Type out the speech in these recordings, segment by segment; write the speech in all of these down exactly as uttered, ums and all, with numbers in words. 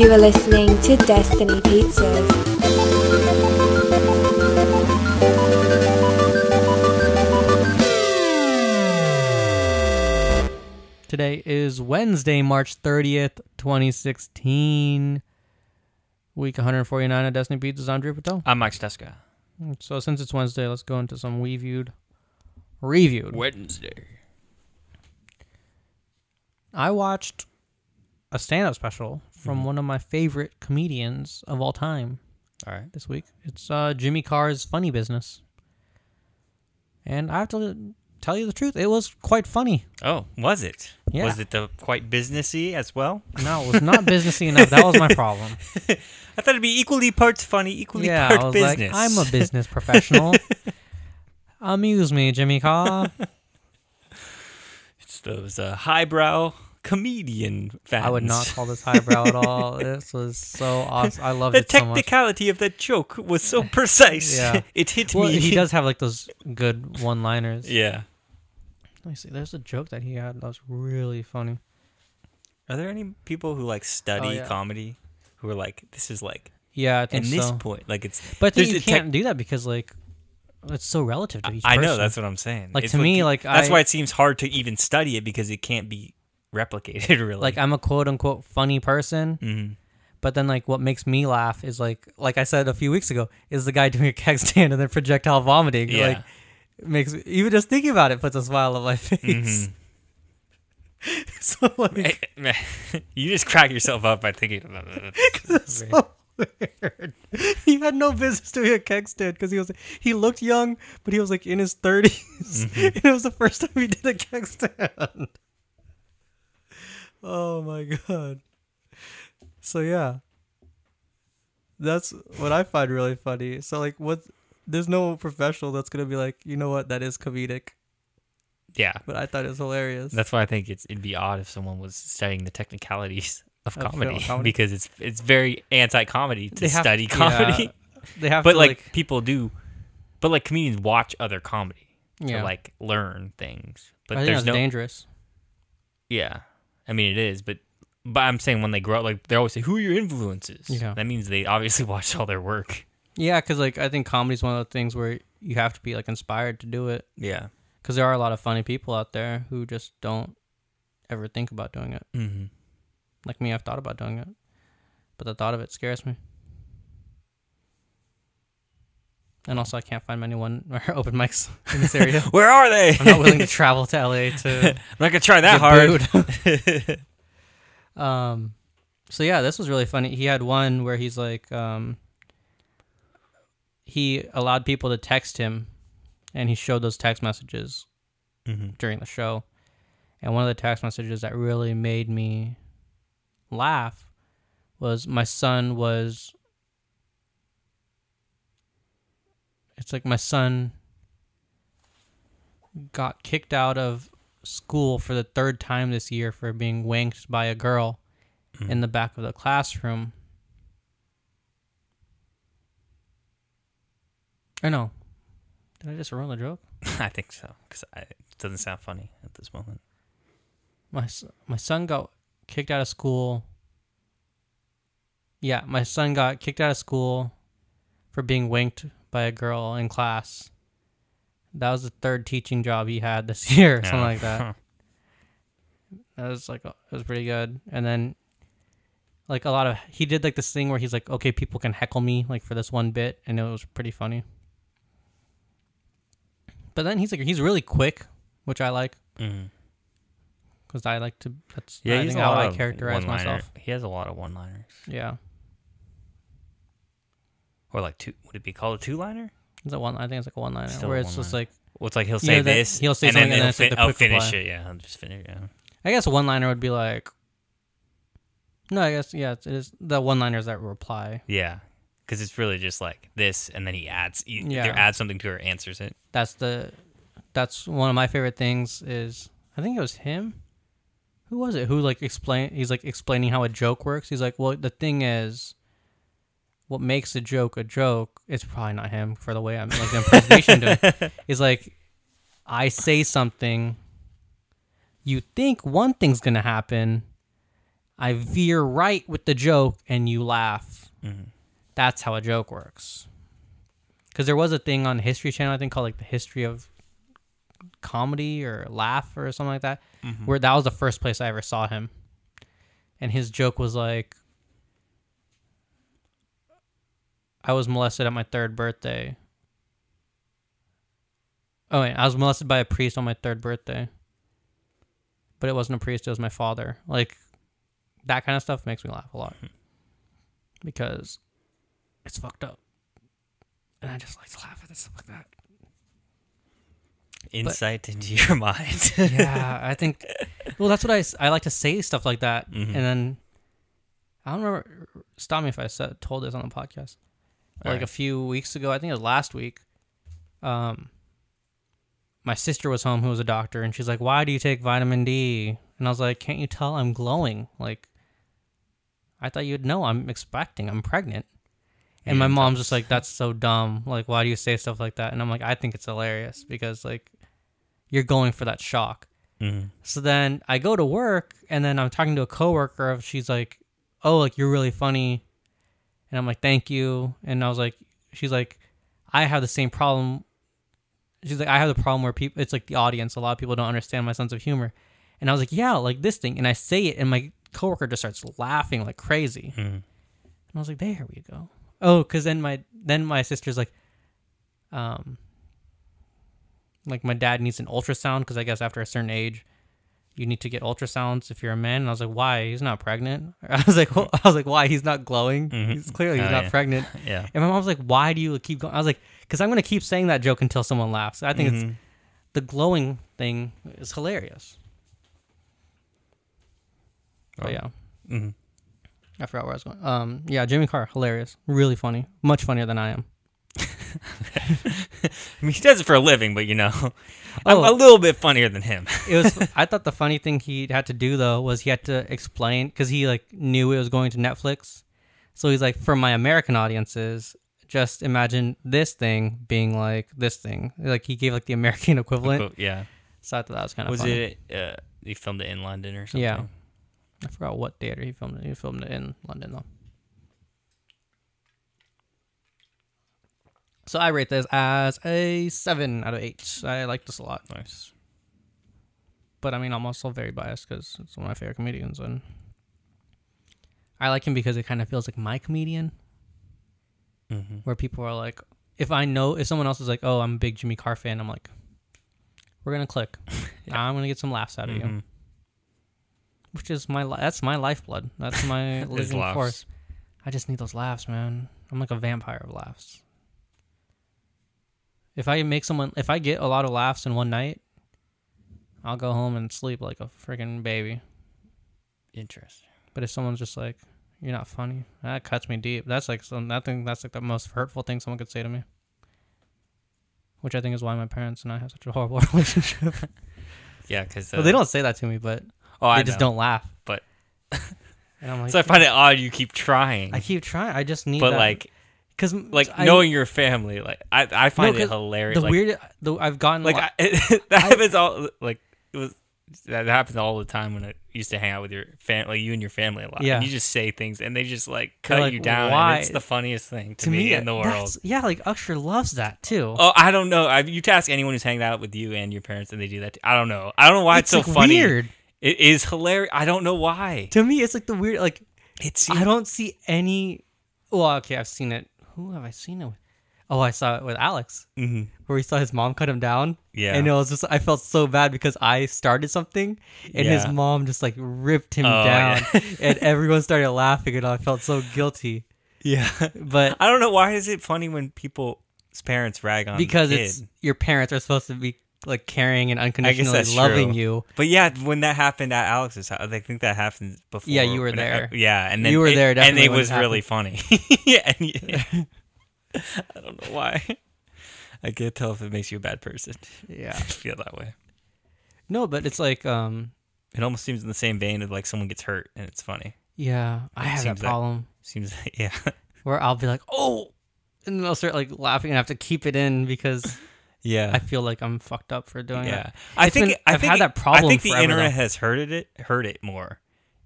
You are listening to Destiny Pizzas. Today is Wednesday, March thirtieth, twenty sixteen. Week one forty-nine of Destiny Pizzas. I'm Drew Patel. I'm Mike Steska. So since it's Wednesday, let's go into some we viewed. Reviewed. Wednesday. I watched a stand-up special from mm-hmm. one of my favorite comedians of all time. All right. This week. It's uh, Jimmy Carr's Funny Business. And I have to tell you the truth, it was quite funny. Oh, was it? Yeah. Was it the quite businessy as well? No, it was not businessy enough. That was my problem. I thought it'd be equally parts funny, equally yeah, part I was business. like, I'm a business professional. Amuse me, Jimmy Carr. It's those uh, highbrow comedian fans. I would not call this highbrow at all. This was so awesome. I loved the it so much. The technicality of that joke was so precise. Yeah. It hit well, me. He does have like those good one-liners. Yeah. Let me see. There's a joke that he had that was really funny. Are there any people who like study oh, yeah. comedy who are like, this is like, yeah, I think in so. this point, like it's. But you a can't tech- do that because like it's so relative to each I person. know, that's what I'm saying. Like it's to like, me, like that's I, why it seems hard to even study it because it can't be replicated really. Like I'm a quote unquote funny person. Mm-hmm. But then, like, what makes me laugh is, like, like I said a few weeks ago, is the guy doing a keg stand and then projectile vomiting. Yeah. Like, it makes even just thinking about it puts a smile on my face. Mm-hmm. So, like, you just crack yourself up by thinking about it. It's so weird. He had no business doing a keg stand because he was he looked young, but he was like in his thirties, mm-hmm. and it was the first time he did a keg stand. Oh my god. So yeah, that's what I find really funny. So like, what? There's no professional that's gonna be like, you know what, that is comedic. Yeah, but I thought it was hilarious. That's why I think it's it'd be odd if someone was studying the technicalities of comedy, comedy. because it's it's very anti-comedy to have, study comedy. Yeah, they have, but to, like, like people do, but like comedians watch other comedy yeah. to like learn things. But I think there's that's no dangerous. Yeah, I mean it is, but. But I'm saying when they grow up, like they always say, "Who are your influences?" Yeah. That means they obviously watched all their work. Yeah, because like I think comedy is one of the things where you have to be like inspired to do it. Yeah. Because there are a lot of funny people out there who just don't ever think about doing it. Mm-hmm. Like me, I've thought about doing it, but the thought of it scares me. And also, I can't find anyone or open mics in this area. Where are they? I'm not willing to travel to L A to. I'm not gonna try that hard. Um, so yeah, this was really funny. He had one where he's like, um, he allowed people to text him, and he showed those text messages mm-hmm. during the show. And one of the text messages that really made me laugh was my son was, it's like my son got kicked out of school for the third time this year for being wanked by a girl mm. in the back of the classroom. Or no. Did I just ruin the joke? I think so, because it doesn't sound funny at this moment. My, my son got kicked out of school. Yeah, my son got kicked out of school for being wanked by a girl in class. That was the third teaching job he had this year, something yeah. like that. That was like, it was pretty good. And then, like, a lot of, he did like this thing where he's like, okay, people can heckle me, like, for this one bit, and it was pretty funny. But then he's like, he's really quick, which I like. Because mm-hmm. I like to, that's yeah, I think how I characterize myself. He has a lot of one-liners. Yeah. Or like two, would it be called a two-liner? It's a one. I think it's like a one-liner Still where a it's one-liner. just like, well, it's like he'll say you know, this, he'll say and something, then, and then he'll it's like fin- the I'll quick finish reply. it. Yeah, I'll just finish. Yeah. I guess a one-liner would be like, no, I guess yeah, it is the one-liners that reply. Yeah, because it's really just like this, and then he adds, he yeah. either adds something to it or answers it. That's the, that's one of my favorite things. Is I think it was him. Who was it? Who like explain? He's like explaining how a joke works. He's like, well, the thing is, what makes a joke a joke? It's probably not him for the way I'm like the impersonation to it. Is like, I say something. You think one thing's gonna happen, I veer right with the joke and you laugh. Mm-hmm. That's how a joke works. Because there was a thing on History Channel, I think, called like the History of Comedy or Laugh or something like that, Mm-hmm. where that was the first place I ever saw him. And his joke was like, I was molested at my third birthday. Oh, wait, I was molested by a priest on my third birthday. But it wasn't a priest, it was my father. Like, that kind of stuff makes me laugh a lot. Because it's fucked up. And I just like to laugh at stuff like that. Insight but, into your mind. Yeah, I think... Well, that's what I, I like to say, stuff like that. Mm-hmm. And then... I don't remember... Stop me if I said, told this on the podcast. Like right. a few weeks ago, I think it was last week, um, my sister was home who was a doctor, and she's like, why do you take vitamin D? And I was like, can't you tell I'm glowing? Like, I thought you'd know I'm expecting, I'm pregnant. And my mom's just like, that's so dumb. Like, why do you say stuff like that? And I'm like, I think it's hilarious because, like, you're going for that shock. Mm-hmm. So then I go to work, and then I'm talking to a coworker. She's like, oh, like, you're really funny. And I'm like, thank you. And I was like, she's like, I have the same problem. She's like, I have the problem where people, it's like the audience. A lot of people don't understand my sense of humor. And I was like, yeah, like this thing. And I say it, and my coworker just starts laughing like crazy. Mm-hmm. And I was like, there we go. Oh, because then my then my sister's like, um, like my dad needs an ultrasound because I guess after a certain age, you need to get ultrasounds if you're a man. And I was like, why? He's not pregnant. I was like, well, I was like, why? He's not glowing. Mm-hmm. He's clearly he's oh, not yeah. pregnant. Yeah. And my mom was like, why do you keep going? I was like, because I'm going to keep saying that joke until someone laughs. I think Mm-hmm. it's the glowing thing is hilarious. Oh. But yeah, Mm-hmm. I forgot where I was going. Um, yeah, Jimmy Carr, hilarious, really funny, much funnier than I am. I mean, he does it for a living, but you know, Oh. I'm a little bit funnier than him. It was. I thought the funny thing he had to do though was he had to explain because he like knew it was going to Netflix, so he's like, for my American audiences, just imagine this thing being like this thing. Like he gave like the American equivalent. Yeah. So I thought that was kind of Was funny. it? Uh, he filmed it in London or something. Yeah. I forgot what theater he filmed it. He filmed it in London though. So I rate this as a seven out of eight. I like this a lot. Nice. But I mean, I'm also very biased because it's one of my favorite comedians, and I like him because it kind of feels like my comedian, Mm-hmm. where people are like, if I know, if someone else is like, oh, I'm a big Jimmy Carr fan, I'm like, we're gonna click. Yeah. I'm gonna get some laughs out of Mm-hmm. you, which is my li- that's my lifeblood. That's my His living laughs. force. I just need those laughs, man. I'm like a vampire of laughs. If I make someone, if I get a lot of laughs in one night, I'll go home and sleep like a freaking baby. Interesting. But if someone's just like, you're not funny, that cuts me deep. That's like some, that thing, that's like the most hurtful thing someone could say to me. Which I think is why my parents and I have such a horrible relationship. Yeah, because uh, Well, they don't say that to me, but Oh, they I just know. don't laugh. But And I'm like, so I find it odd you keep trying. I keep trying. I just need but that. like, Cause like I, knowing your family, like I, I find No, it 'cause hilarious. the like, weird, the, I've gotten like a lot, I, it, that happens all like it was that happens all the time when I used to hang out with your family, like you and your family a lot. Yeah. And you just say things and they just like They're cut like, you down. why? And it's the funniest thing to, to me, me in the world. that's- Yeah, like Usher loves that too. Oh, I don't know. I, you ask anyone who's hanging out with you and your parents, and they do that. Too. I don't know. I don't know why it's, it's so like funny. weird. It is hilarious. I don't know why. To me, it's like the weird, like It's I don't see any. Well, okay, I've seen it. Who have I seen it with? Oh, I saw it with Alex, Mhm. where he saw his mom cut him down. Yeah. And it was just, I felt so bad because I started something, and his Yeah. mom just like ripped him Oh, down, yeah. and everyone started laughing, and I felt so guilty. Yeah. But I don't know why is it funny when people's parents rag on because the kid. it's your parents are supposed to be like caring and I guess unconditionally that's loving true. you. But yeah, when that happened at Alex's house, I think that happened before. Yeah, you were when there. It, yeah, and then You were it, there and definitely it when it was really funny. yeah, and you- I don't know why. I can't tell if it makes you a bad person. Yeah. I feel that way. No, but it's like, um, It almost seems in the same vein of like someone gets hurt and it's funny. yeah, I It have that seems that- problem Seems like, yeah. where I'll be like, oh, and then I'll start like laughing and have to keep it in because Yeah. I feel like I'm fucked up for doing yeah. it. I It's think been- I I've think had that problem I think the forever, internet though. has hurted it hurt it more.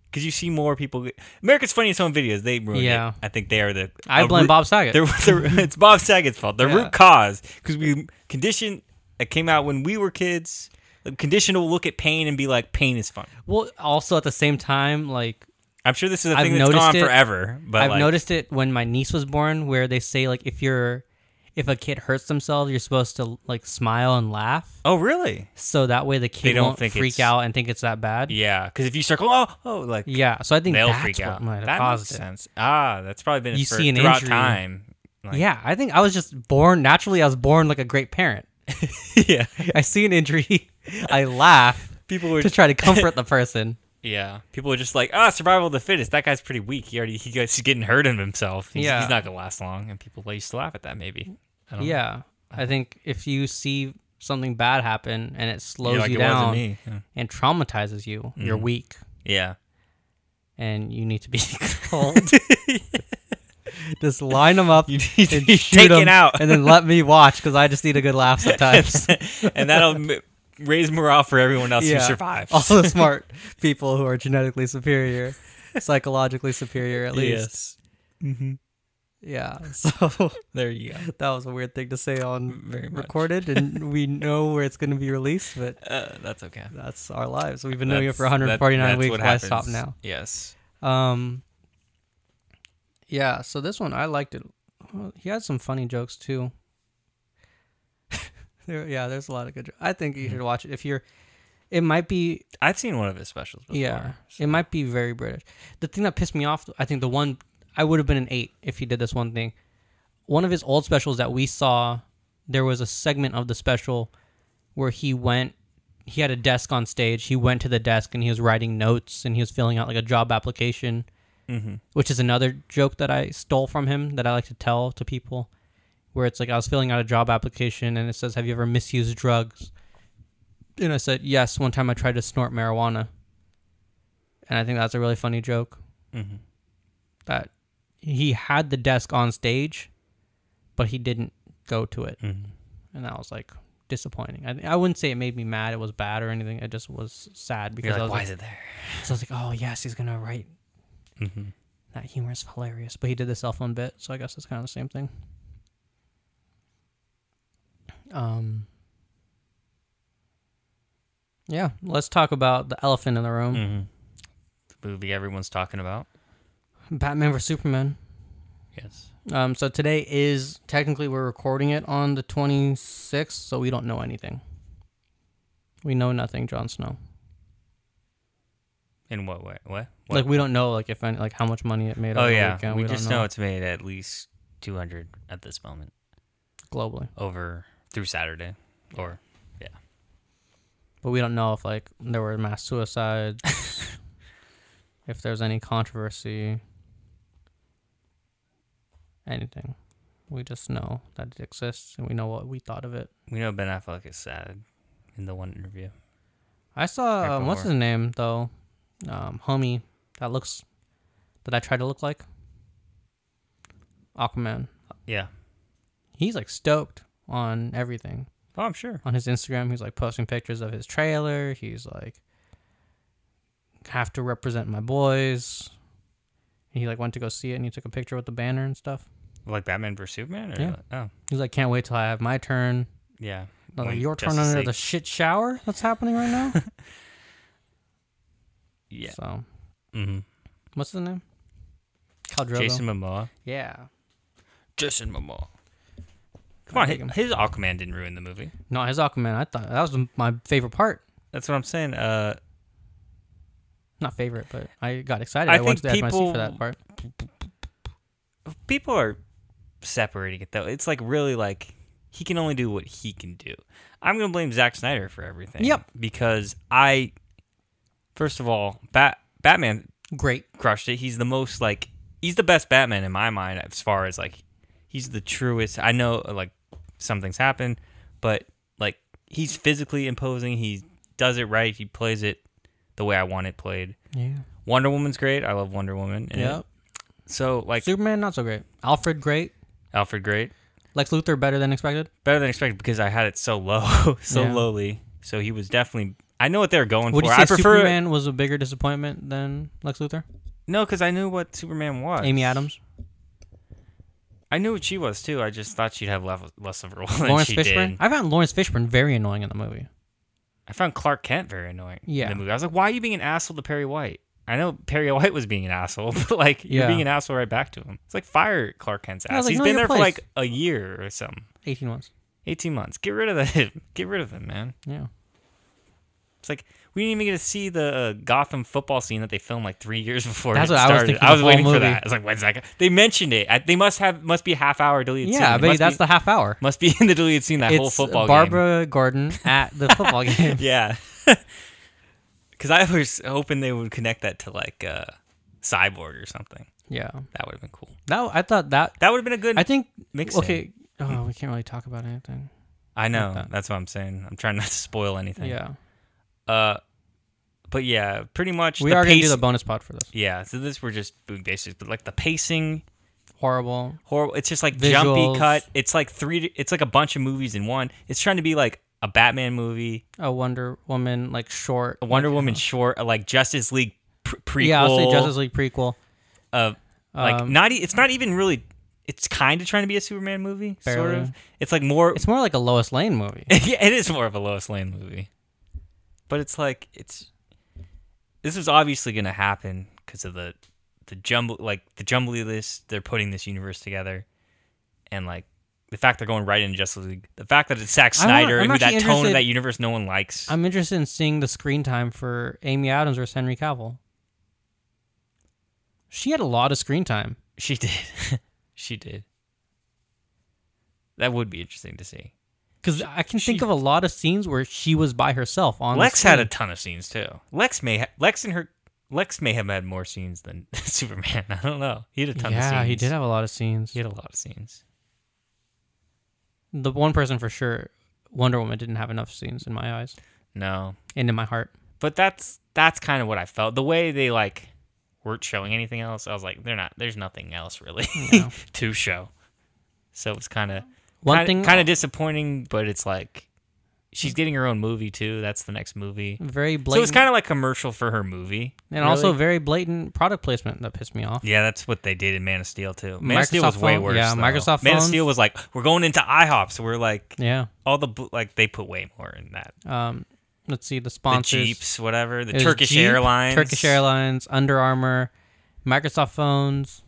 because you see more people. Get, America's Funniest Home Videos. They ruined Yeah. it. I think they are the. I a blame root- Bob Saget. they're- they're- it's Bob Saget's fault. The Yeah. root cause, because we conditioned. It came out when we were kids. Conditioned to look at pain and be like, pain is fun. Well, also at the same time, like I'm sure this is a I've thing that's noticed gone it- forever. But I've like, noticed it when my niece was born, where they say like if you're if a kid hurts themselves, you're supposed to like smile and laugh, Oh, really? so that way the kid don't won't think freak it's- out and think it's that bad. Yeah, because if you start going, oh, oh, like Yeah, so I think they'll that's freak what out. might have That caused makes it. sense. Ah, that's probably been You for, see an throughout injury. time. Like, Yeah, I think I was just born naturally. I was born like a great parent. yeah. I see an injury, I laugh People were to try to comfort the person. Yeah, people are just like, ah, survival of the fittest. That guy's pretty weak. He already he gets, he's getting hurt in himself. He's, Yeah. he's not gonna last long. And people used to laugh at that. Maybe. I don't know. Yeah, I think if you see something bad happen and it slows You're like, you it wasn't down me. Yeah. and traumatizes you, you're Mhm. weak Yeah. and you need to be told. Just line them up You need to and be shoot taken 'em, out. and then let me watch because I just need a good laugh sometimes. and that'll m- raise morale for everyone else Yeah. who survives. All the smart people who are genetically superior, psychologically superior at least. Yes. Mm-hmm. Yeah, so There you go. that was a weird thing to say on Very much. recorded, and we know where it's going to be released, but Uh, that's okay. that's our lives. We've been doing it That's- for one hundred that- forty-nine that's weeks. what Why stop happens. now? Yes. Um. Yeah, so this one I liked it. Well, he had some funny jokes too. there, yeah, there's a lot of good. Jo- I think you should watch it if you're. It might be I've seen one of his specials before. yeah. so- It might be very British. The thing that pissed me off, I think the one I would have been an eight if he did this one thing. One of his old specials that we saw, there was a segment of the special where he went. He had a desk on stage. He went to the desk and he was writing notes and he was filling out like a job application. Mm-hmm. Which is another joke that I stole from him that I like to tell to people, where it's like I was filling out a job application and it says, have you ever misused drugs? And I said, yes, one time I tried to snort marijuana. And I think that's a really funny joke, Mm-hmm. that he had the desk on stage, but he didn't go to it. Mm-hmm. And that was like disappointing. I, I wouldn't say it made me mad. It was bad or anything. It just was sad because You're I like, was why like, is it there? so I was like, oh yes, he's going to write. Mm-hmm. That humor is hilarious, but he did the cell phone bit, so I guess it's kind of the same thing. Um, yeah, let's talk about the elephant in the room. Mm-hmm. The movie everyone's talking about. Batman versus Superman. Yes. Um, so today is technically we're recording it on the twenty-sixth, so we don't know anything. We know nothing, Jon Snow. In what way? What? what? Like we don't know, like if any, like how much money it made. Oh over the yeah, weekend. we, don't just know. it's made at least two hundred at this moment globally, over through Saturday, or but we don't know if like there were mass suicides, if there's any controversy, anything. We just know that it exists, and we know what we thought of it. we know Ben Affleck is sad in the one interview. I saw Right um, what's before. his name though, um, homie that looks that I try to look like Aquaman. Yeah. He's like stoked on everything Oh, I'm sure. on his Instagram. He's like posting pictures of his trailer. He's like, have to represent my boys. He like went to go see it and he took a picture with the banner and stuff. Like Batman versus Superman? Or Yeah. like- oh, He's like, can't wait till I have my turn. yeah. Like, When your turn Justice under League- the shit shower that's happening right now. Yeah. So, Mm-hmm. what's his name? Khal Drogo. Jason Momoa. Yeah. Jason Momoa. Come I on, dig his, him. his Aquaman didn't ruin the movie. No, his Aquaman. I thought that was my favorite part. That's what I'm saying. Uh, Not favorite, but I got excited. I I, went to think the F M I C people- for that part. people are separating it though. It's like really like he can only do what he can do. I'm gonna blame Zack Snyder for everything. Yep. Because I, first of all, Bat Batman Great. crushed it. He's the most like he's the best Batman in my mind as far as like he's the truest. I know like some things happen, but like he's physically imposing. He does it right. He plays it the way I want it played. Yeah. Wonder Woman's great. I love Wonder Woman. in it. Yep. So like Superman, not so great. Alfred, great. Alfred, great. Lex Luthor, better than expected. Better than expected because I had it so low, so Yeah. lowly. So he was definitely I know what they're going Would for. you say I prefer Superman was a bigger disappointment than Lex Luthor? no, because I knew what Superman was. Amy Adams, I knew what she was too. I just thought she'd have less, less of a role than Lawrence she Fishburne. did. I found Lawrence Fishburne very annoying in the movie. I found Clark Kent very annoying. Yeah. In the movie. I was like, why are you being an asshole to Perry White? I know Perry White was being an asshole, but like you're Yeah. being an asshole right back to him. It's like fire Clark Kent's I was ass. like, He's know been your there for place. like a year or something. Eighteen months. Eighteen months. Get rid of him. Get rid of him, man. Yeah. It's like we didn't even get to see the uh, Gotham football scene that they filmed like three years before That's it what I was started. thinking I was the whole waiting for movie. that. I was like, when's that? go- They mentioned it. I, they must have must be a half hour deleted scene. Yeah, It but must that's be, the half hour. must be in the deleted scene that it's whole football game. Barbara Gordon at the football game. Yeah. Because I was hoping they would connect that to like uh, Cyborg or something. Yeah. That would have been cool. That I thought that. That would have been a good I think. mix. Okay. Oh, we can't really talk about anything. I know. that. That's what I'm saying. I'm trying not to spoil anything. Yeah. Uh, but yeah, pretty much. We the are pace- gonna do the bonus pod for this. Yeah. So this we're just doing basics, but like the pacing, Horrible. horrible. It's just like Visuals. jumpy cut. It's like three. It's like a bunch of movies in one. It's trying to be like a Batman movie, A Wonder Woman like short. a Wonder like, Woman uh, short, a like Justice League pr- prequel. Yeah, I'll say Justice League prequel. Uh, like Um, not. e- It's not even really. It's kind of trying to be a Superman movie, sort Barely. of. It's like more. It's more like a Lois Lane movie. Yeah, it is more of a Lois Lane movie, but it's like it's. This was obviously going to happen because of the the jumble, like the jumbly list. They're putting this universe together, and like the fact they're going right into Justice League, the fact that it's Zack I want- Snyder, I'm who that actually tone of interested- that universe no one likes. I'm interested in seeing the screen time for Amy Adams versus Henry Cavill. She had a lot of screen time. She did, she did. That would be interesting to see. Because I can think she- of a lot of scenes where she was by herself on Lex the had a screen. ton of scenes too. Lex may ha- Lex and her Lex may have had more scenes than Superman. I don't know. He had a ton of scenes. Yeah, he did have a lot of scenes. He had a lot of scenes. The one person for sure, Wonder Woman didn't have enough scenes in my eyes No, and in my heart. but that's that's kind of what I felt. The way they like weren't showing anything else, I was like, they're not. There's nothing else really No. to show. So it's kind of One kind thing, of kind of disappointing, but it's like she's getting her own movie too. That's the next movie. very So blatant, it's kind of like commercial for her movie, and also really. very blatant product placement that pissed me off. Yeah, that's what they did in Man of Steel too. Man of Steel Microsoft was way phone- worse. yeah, though. Microsoft Man of phones- Steel was like, we're going into IHOP, so we're like, Yeah. all the bo- like they put way more in that. Um, let's see the The sponsors. Jeeps, whatever, the It was Turkish Jeep, Airlines, Turkish Airlines, Under Armour, Microsoft phones.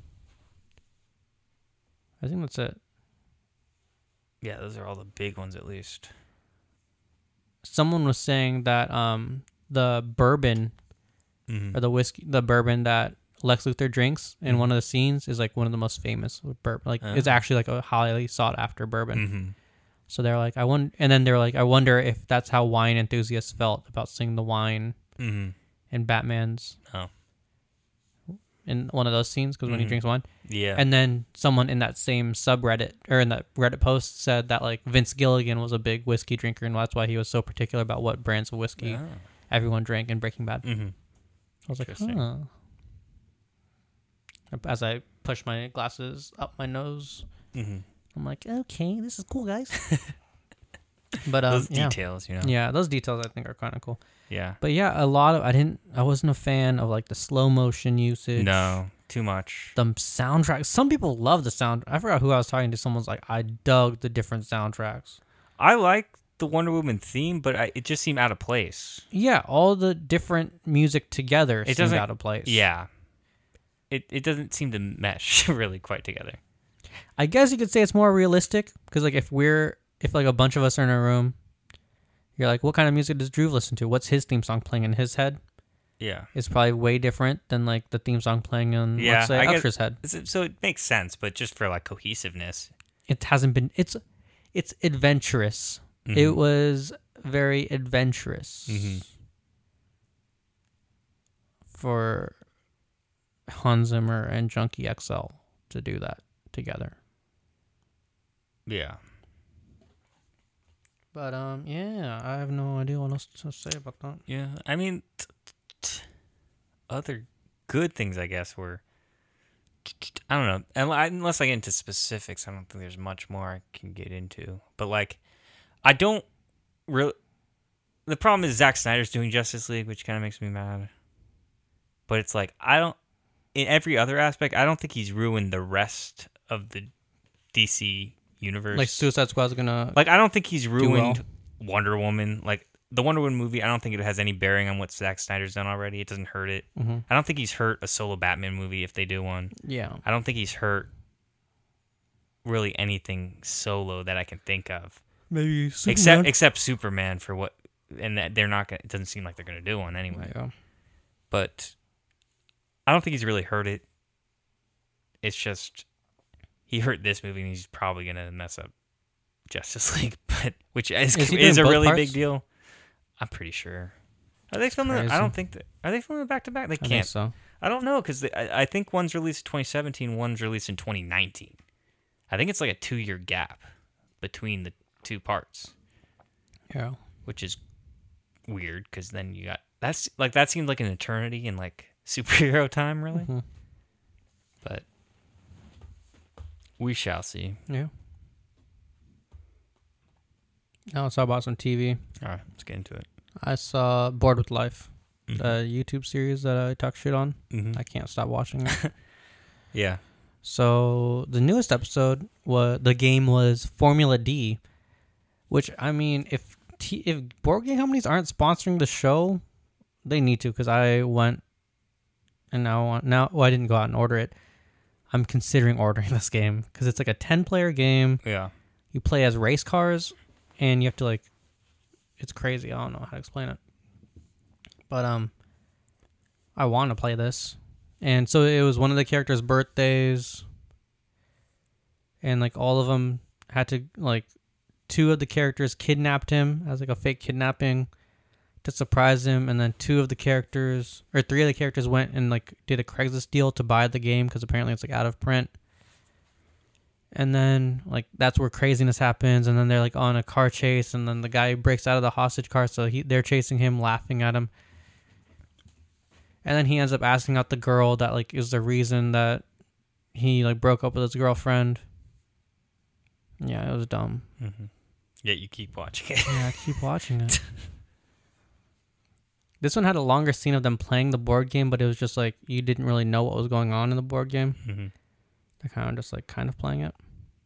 I think that's it. Yeah, those are all the big ones at least. Someone was saying that um the bourbon Mhm. or the whiskey, the bourbon that Lex Luthor drinks in Mhm. one of the scenes is like one of the most famous bourbon. Like Uh. it's actually like a highly sought after bourbon. Mhm. So they're like, I wonder, and then they're like, I wonder if that's how wine enthusiasts felt about seeing the wine Mhm. in Batman's Oh. in one of those scenes because when he Mhm. drinks wine. Yeah. And then someone in that same subreddit or in that Reddit post said that like Vince Gilligan was a big whiskey drinker and that's why he was so particular about what brands of whiskey Oh. everyone drank in Breaking Bad. Mhm. I was like, Interesting. huh. As I push my glasses up my nose, Mhm. I'm like, okay, this is cool, guys. But um, Those yeah. details, you know. yeah, those details I think are kind of cool. Yeah. But yeah, a lot of I didn't, I wasn't a fan of like the slow motion usage. No, too much. The soundtrack. Some people love the sound. I forgot who I was talking to. Someone's like, I dug the different soundtracks. I like the Wonder Woman theme, but I, it just seemed out of place. Yeah, all the different music together It seemed doesn't- out of place. Yeah. It it doesn't seem to mesh really quite together. I guess you could say it's more realistic because like if we're if like a bunch of us are in a room, you're like, what kind of music does Drew listen to? What's his theme song playing in his head? Yeah. It's probably way different than like the theme song playing in Yeah, let's say I guess- Usher's head. It's- So it makes sense, but just for like cohesiveness. It hasn't been. It's it's adventurous. Mhm. It was very adventurous Mhm. for Hans Zimmer and Junkie X L to do that together. Yeah. But um, yeah, I have no idea what else to say about that. Yeah. I mean, t- t- other good things, I guess, were. I don't know. And unless I get into specifics, I don't think there's much more I can get into. But like, I don't really. the problem is Zack Snyder's doing Justice League, which kind of makes me mad. But it's like, I don't, in every other aspect, I don't think he's ruined the rest of the D C universe. Like Suicide Squad's gonna like I don't think he's ruined well. Wonder Woman. Like the Wonder Woman movie, I don't think it has any bearing on what Zack Snyder's done already. It doesn't hurt it. Mm-hmm. I don't think he's hurt a solo Batman movie if they do one. Yeah. I don't think he's hurt really anything solo that I can think of. Maybe Superman. Except except Superman for what, and that they're not gonna, it doesn't seem like they're gonna do one anyway. Yeah. But I don't think he's really hurt it. It's just he hurt this movie, and he's probably gonna mess up Justice League, but which is Is is, he doing a both really parts? big deal. I'm pretty sure. Are they filming? crazy. I don't think that. Are they filming back to back? They I think can't. so. I don't know because I, I think one's released in twenty seventeen, one's released in twenty nineteen. I think it's like a two year gap between the two parts, Yeah. which is weird because then you got that's like that seemed like an eternity in like superhero time, really. Mhm. But we shall see. Yeah. Now let's talk about some T V. All right, let's get into it. I saw Bored with Life, Mhm. the YouTube series that I talk shit on. Mhm. I can't stop watching it. Yeah. So the newest episode was the game was Formula D, which I mean, if T, if board game companies aren't sponsoring the show, they need to because I went and now I want, now well, I didn't go out and order it. I'm considering ordering this game because it's like a ten player game. Yeah. You play as race cars, and you have to like, it's crazy. I don't know how to explain it, but um, I want to play this. And so it was one of the characters' birthdays, and like all of them had to like, two of the characters kidnapped him as like a fake kidnapping to surprise him, and then two of the characters or three of the characters went and like did a Craigslist deal to buy the game because apparently it's like out of print. And then like that's where craziness happens, and then they're like on a car chase, and then the guy breaks out of the hostage car, so he they're chasing him, laughing at him. And then he ends up asking out the girl that like is the reason that he like broke up with his girlfriend. Yeah, it was dumb. Mm-hmm. Yeah, you keep watching it. Yeah, I keep watching it. This one had a longer scene of them playing the board game, but it was just like you didn't really know what was going on in the board game. Mm-hmm. They're kind of just like kind of playing it.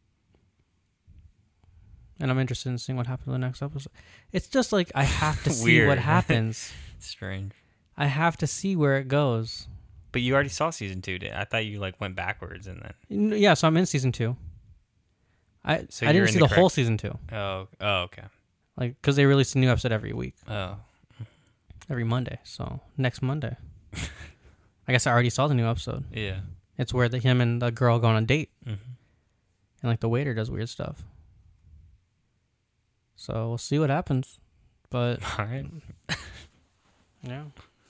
And I'm interested in seeing what happens in the next episode. It's just like I have to see Weird. what happens. Strange. I have to see where it goes. But you already saw season two, did I thought you like went backwards and then. N- Yeah, so I'm in season two. I So I you're didn't in see the the whole correct- season two, Oh. Oh. Okay. like because they release a new episode every week, Oh. every Monday. So next Monday, I guess I already saw the new episode. Yeah. It's where the him and the girl go on a date, Mm-hmm. and like the waiter does weird stuff. So we'll see what happens, but All right. yeah.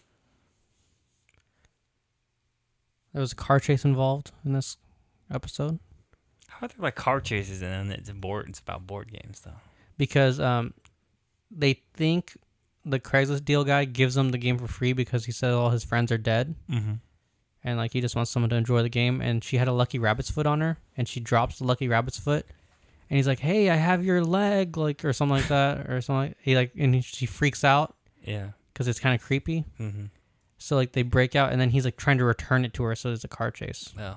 There was a car chase involved in this episode How are there like car chases and then it's board? It's about board games though. because um, they think the Craigslist deal guy gives them the game for free because he said all his friends are dead, Mm-hmm. and like he just wants someone to enjoy the game. And she had a lucky rabbit's foot on her, and she drops the lucky rabbit's foot, and he's like, "Hey, I have your leg," like or something like that, or something. Like, he like and he, she freaks out Yeah. because it's kind of creepy. Mm-hmm. So like they break out, and then he's like trying to return it to her, so there's a car chase. Oh.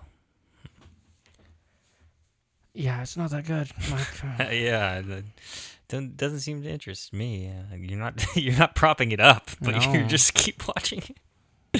Yeah, it's not that good. Like, Yeah. That don't, doesn't seem to interest me. Uh, you're not. You're not propping it up, but No. you just keep watching it.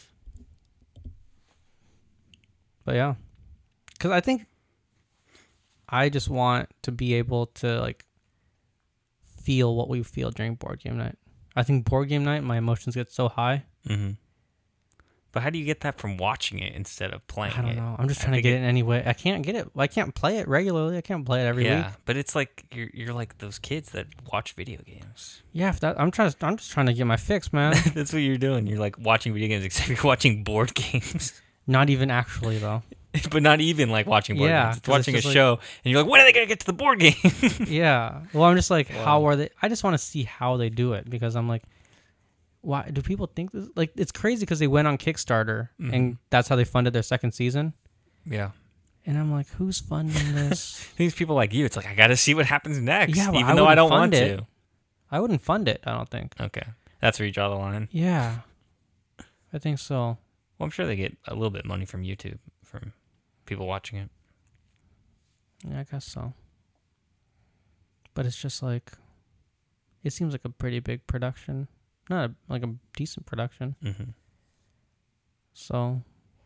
But yeah, because I think I just want to be able to like feel what we feel during board game night. I think board game night, my emotions get so high. Mm-hmm. But how do you get that from watching it instead of playing it? I don't know. I'm just I trying to think get it anyway. I can't get it. I can't play it regularly. I can't play it every yeah, week. but it's like you're you're like those kids that watch video games. Yeah, if that I'm trying. To, I'm just trying to get my fix, man. That's what you're doing. You're like watching video games, except you're watching board games. Not even actually though. But not even like watching board Yeah, games. It's 'cause it's watching a just like- show, and you're like, when are they gonna get to the board game? Yeah. Well, I'm just like, how Wow. are they? I just want to see how they do it because I'm like, why do people think this? Like, it's crazy because they went on Kickstarter Mhm. and that's how they funded their second season. Yeah. And I'm like, who's funding this? These people like you, it's like I gotta see what happens next, Yeah, well, even I though I wouldn't don't fund want it. to. I wouldn't fund it. I don't think. Okay, that's where you draw the line. Yeah, I think so. Well, I'm sure they get a little bit of money from YouTube from people watching it. Yeah, I guess so. But it's just like, it seems like a pretty big production, not a, like a decent production. Mm-hmm. So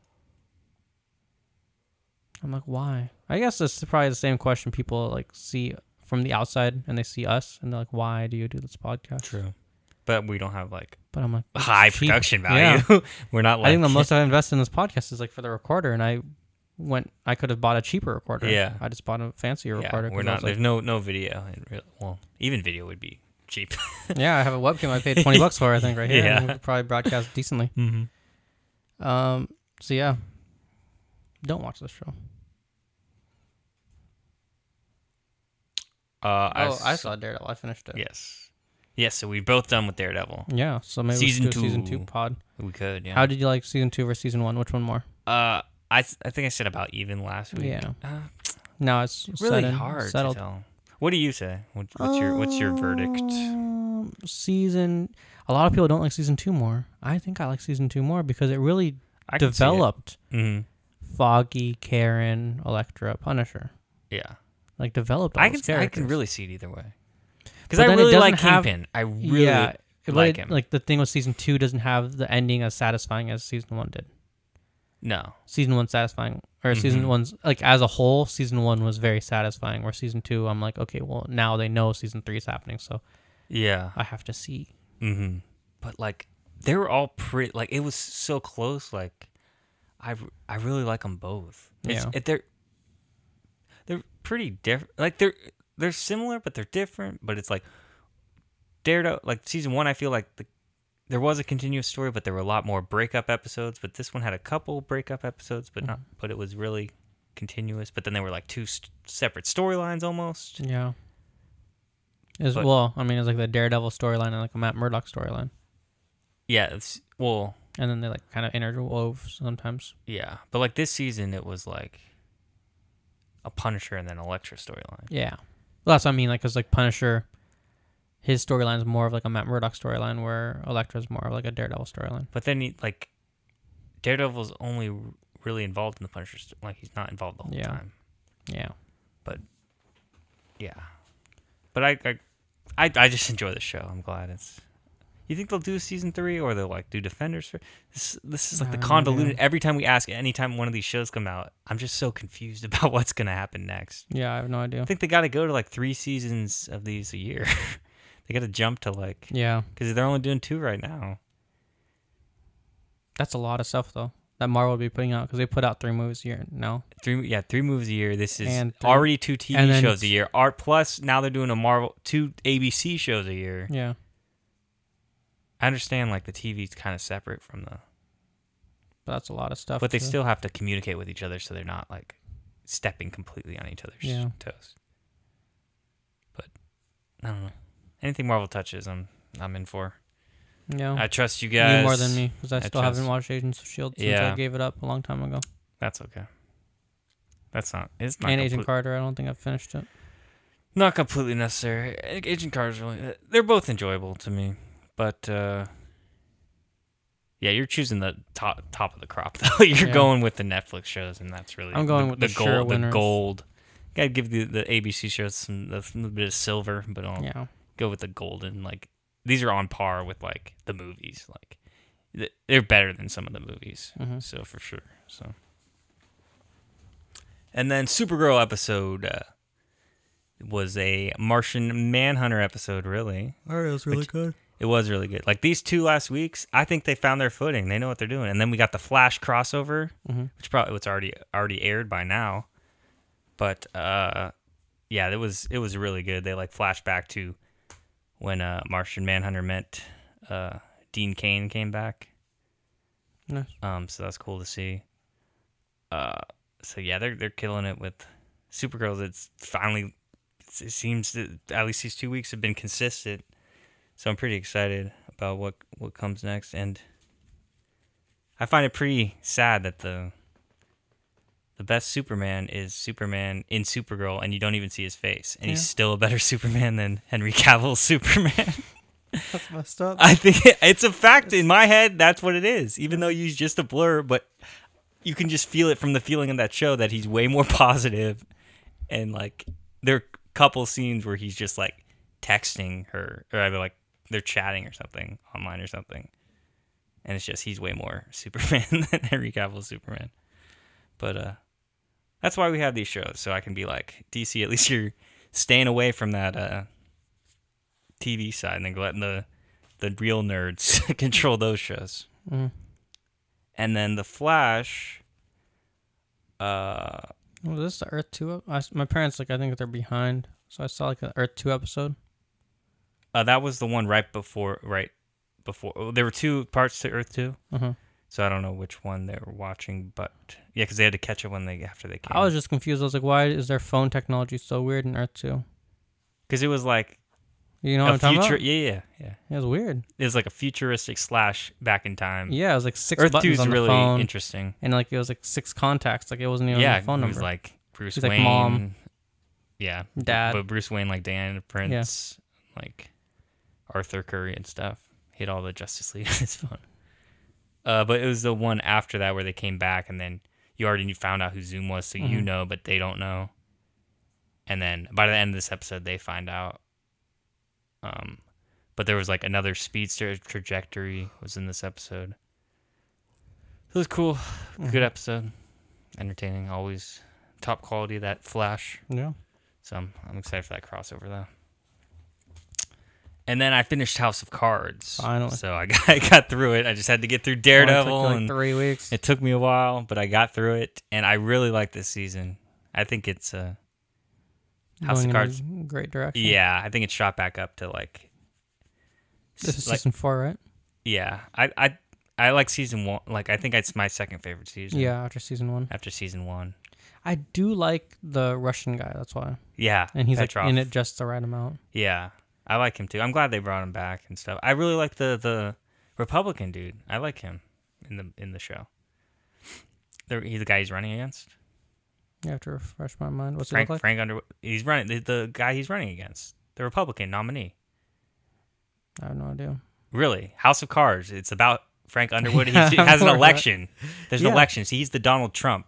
I'm like, why? I guess it's probably the same question people like see from the outside, and they see us, and they're like, why do you do this podcast? True. But we don't have like But I'm like, it's high cheap. production value. Yeah. We're not like I think the most I've invested in this podcast is like for the recorder, and I went. I could have bought a cheaper recorder. Yeah. I just bought a fancier yeah, recorder. 'cause we're I not. was like, There's no no video. In real, well, even video would be cheap. yeah, I have a webcam. I paid twenty bucks for. I think right here. Yeah. And we could probably broadcast decently. Mm-hmm. Um. So yeah, don't watch this show. Uh, I Oh, s- I saw Daredevil. I finished it. Yes. Yes. So we're both done with Daredevil. Yeah. So maybe Season we should do a season two. two pod. We could. Yeah. How did you like season two versus season one? Which one more? Uh, I th- I think I said about even last week. Yeah. Uh, No, it's really set in, hard settled. to tell. What do you say? What, what's your What's your verdict? Um, season. A lot of people don't like season two more. I think I like season two more because it really I can see it. developed Mm-hmm. Foggy, Karen, Elektra, Punisher. Yeah. Like developed. All I can those I can characters. really see it either way. Because But I then it really doesn't like have- Kingpin. I really yeah, but like it- him. Like the thing with season two doesn't have the ending as satisfying as season one did. no. Season one satisfying, or season Mhm. one's like as a whole. Season one was very satisfying. Where season two, I'm like, okay, well now they know season three is happening, so Yeah. I have to see. Mm-hmm. But like they were all pretty. Like it was so close. Like I I really like them both. It's, Yeah. it, they're they're pretty different. Like they're they're similar, but they're different. But it's like Daredevil. Like season one, I feel like the there was a continuous story, but there were a lot more breakup episodes. But this one had a couple breakup episodes, but not. But it was really continuous. But then they were like two st- separate storylines almost. Yeah. As But- well, I mean, it's like the Daredevil storyline and like a Matt Murdock storyline, Yeah. It's, well. and then they like kind of interwove sometimes. Yeah. But like this season, it was like a Punisher and then Elektra storyline. Yeah, well, that's what I mean. Like, cause like Punisher, his storyline is more of like a Matt Murdock storyline, where Elektra's more of like a Daredevil storyline. But then he like Daredevil's only r- really involved in the Punisher. St- like he's not involved the whole Yeah. time. Yeah. Yeah. But I, I I I just enjoy the show. I'm glad it's. You think they'll do season three, or they'll like do Defenders for this? This is like I the have no convoluted. idea. Every time we ask, anytime one of these shows come out, I'm just so confused about what's gonna happen next. Yeah, I have no idea. I think they got to go to like three seasons of these a year. They got to jump to like Yeah, because they're only doing two right now. that's a lot of stuff though that Marvel would be putting out, because they put out three movies a year now. Three, yeah, three movies a year. This is And three- already two T V and then shows a t- year. Art plus now they're doing a Marvel two A B C shows a year. Yeah, I understand like the T V's kind of separate from the, but that's a lot of stuff. but they to- still have to communicate with each other so they're not like stepping completely on each other's Yeah. toes. But I don't know. Anything Marvel touches, I'm I'm in for. Yeah, I trust you guys. you more than me, because I I still trust- haven't watched Agents of Shield since Yeah. I gave it up a long time ago. That's okay. That's not. It's not. And complete- Agent Carter, I don't think I've finished it. Not completely necessary. Agent Carter's really. They're both enjoyable to me, but uh, yeah, you're choosing the top top of the crop though. You're Yeah. going with the Netflix shows, and that's really. I'm going the, with the gold. sure The winners. gold. Gotta give the the A B C shows some a little bit of silver, but I'll Yeah, go with the golden. Like these are on par with like the movies. Like th- they're better than some of the movies. Mhm. So for sure. So. And then Supergirl episode uh, was a Martian Manhunter episode. Really, it was really Which- good. it was really good. Like these two last weeks, I think they found their footing. They know what they're doing. And then we got the Flash crossover, Mm-hmm. which probably it's already already aired by now. But uh, yeah, it was it was really good. They like flashed back to when uh, Martian Manhunter met uh, Dean Cain came back. Nice. Um, so that's cool to see. Uh, so yeah, they're they're killing it with Supergirls. It's finally it seems that at least these two weeks have been consistent. So I'm pretty excited about what what comes next, and I find it pretty sad that the the best Superman is Superman in Supergirl, and you don't even see his face, and Yeah. he's still a better Superman than Henry Cavill's Superman. That's messed up. I think it's a fact in my head. That's what it is. Even though he's just a blur, but you can just feel it from the feeling of that show that he's way more positive, and like there are a couple scenes where he's just like texting her, or either like they're chatting or something online or something, and it's just he's way more Superman than Henry Cavill's Superman. But uh, that's why we have these shows, so I can be like, D C, at least you're staying away from that uh, T V side and then letting the the real nerds control those shows. Mm. And then the Flash. Uh, Was this the Earth two? I, my parents like I think they're behind, so I saw like an Earth two episode. uh, that was the one right before, right before. oh, There were two parts to Earth two, Uh-huh. so I don't know which one they were watching, but yeah, because they had to catch it when they after they came. I was just confused. I was like, why is their phone technology so weird in Earth two? Because it was like You know what a I'm talking future. about? Yeah, yeah, yeah. It was weird. It was like a futuristic slash back in time. Yeah, it was like six Earth two buttons is on the really phone, interesting. and like it was like six contacts. Like it wasn't even Yeah, a phone it number. was like Bruce He's like, Wayne, Mom, yeah, Dad. but Bruce Wayne like Diana Prince, like Arthur Curry and stuff. Hit all the Justice League on his phone. Uh, but it was the one after that where they came back, and then you already knew, found out who Zoom was, so you Mhm. know, but they don't know. And then by the end of this episode, they find out. Um, but there was like another speedster trajectory was in this episode. It was cool, good Mhm. episode, entertaining, always top quality. That Flash. Yeah. So I'm, I'm excited for that crossover, though. And then I finished House of Cards. Finally. So I got, I got through it. I just had to get through Only Daredevil. took you, like and three weeks. it took me a while, but I got through it. And I really like this season. I think it's uh, House Going of in Cards. a great direction. Yeah, I think it's shot back up to like. This is like season four, right? yeah, I, I I like season one. Like I think it's my second favorite season. Yeah, after season one. After season one. I do like the Russian guy. That's why, Yeah, and he's Petrov. like in it just the right amount. Yeah, I like him too. I'm glad they brought him back and stuff. I really like the the Republican dude. I like him in the in the show. The, he's the guy he's running against. You have to refresh my mind. What's Frank he look like? Frank Underwood. He's running the, the guy he's running against. The Republican nominee. I have no idea. Really, House of Cards. It's about Frank Underwood. Yeah, he has an I've heard election. There's an Yeah. election. So he's the Donald Trump.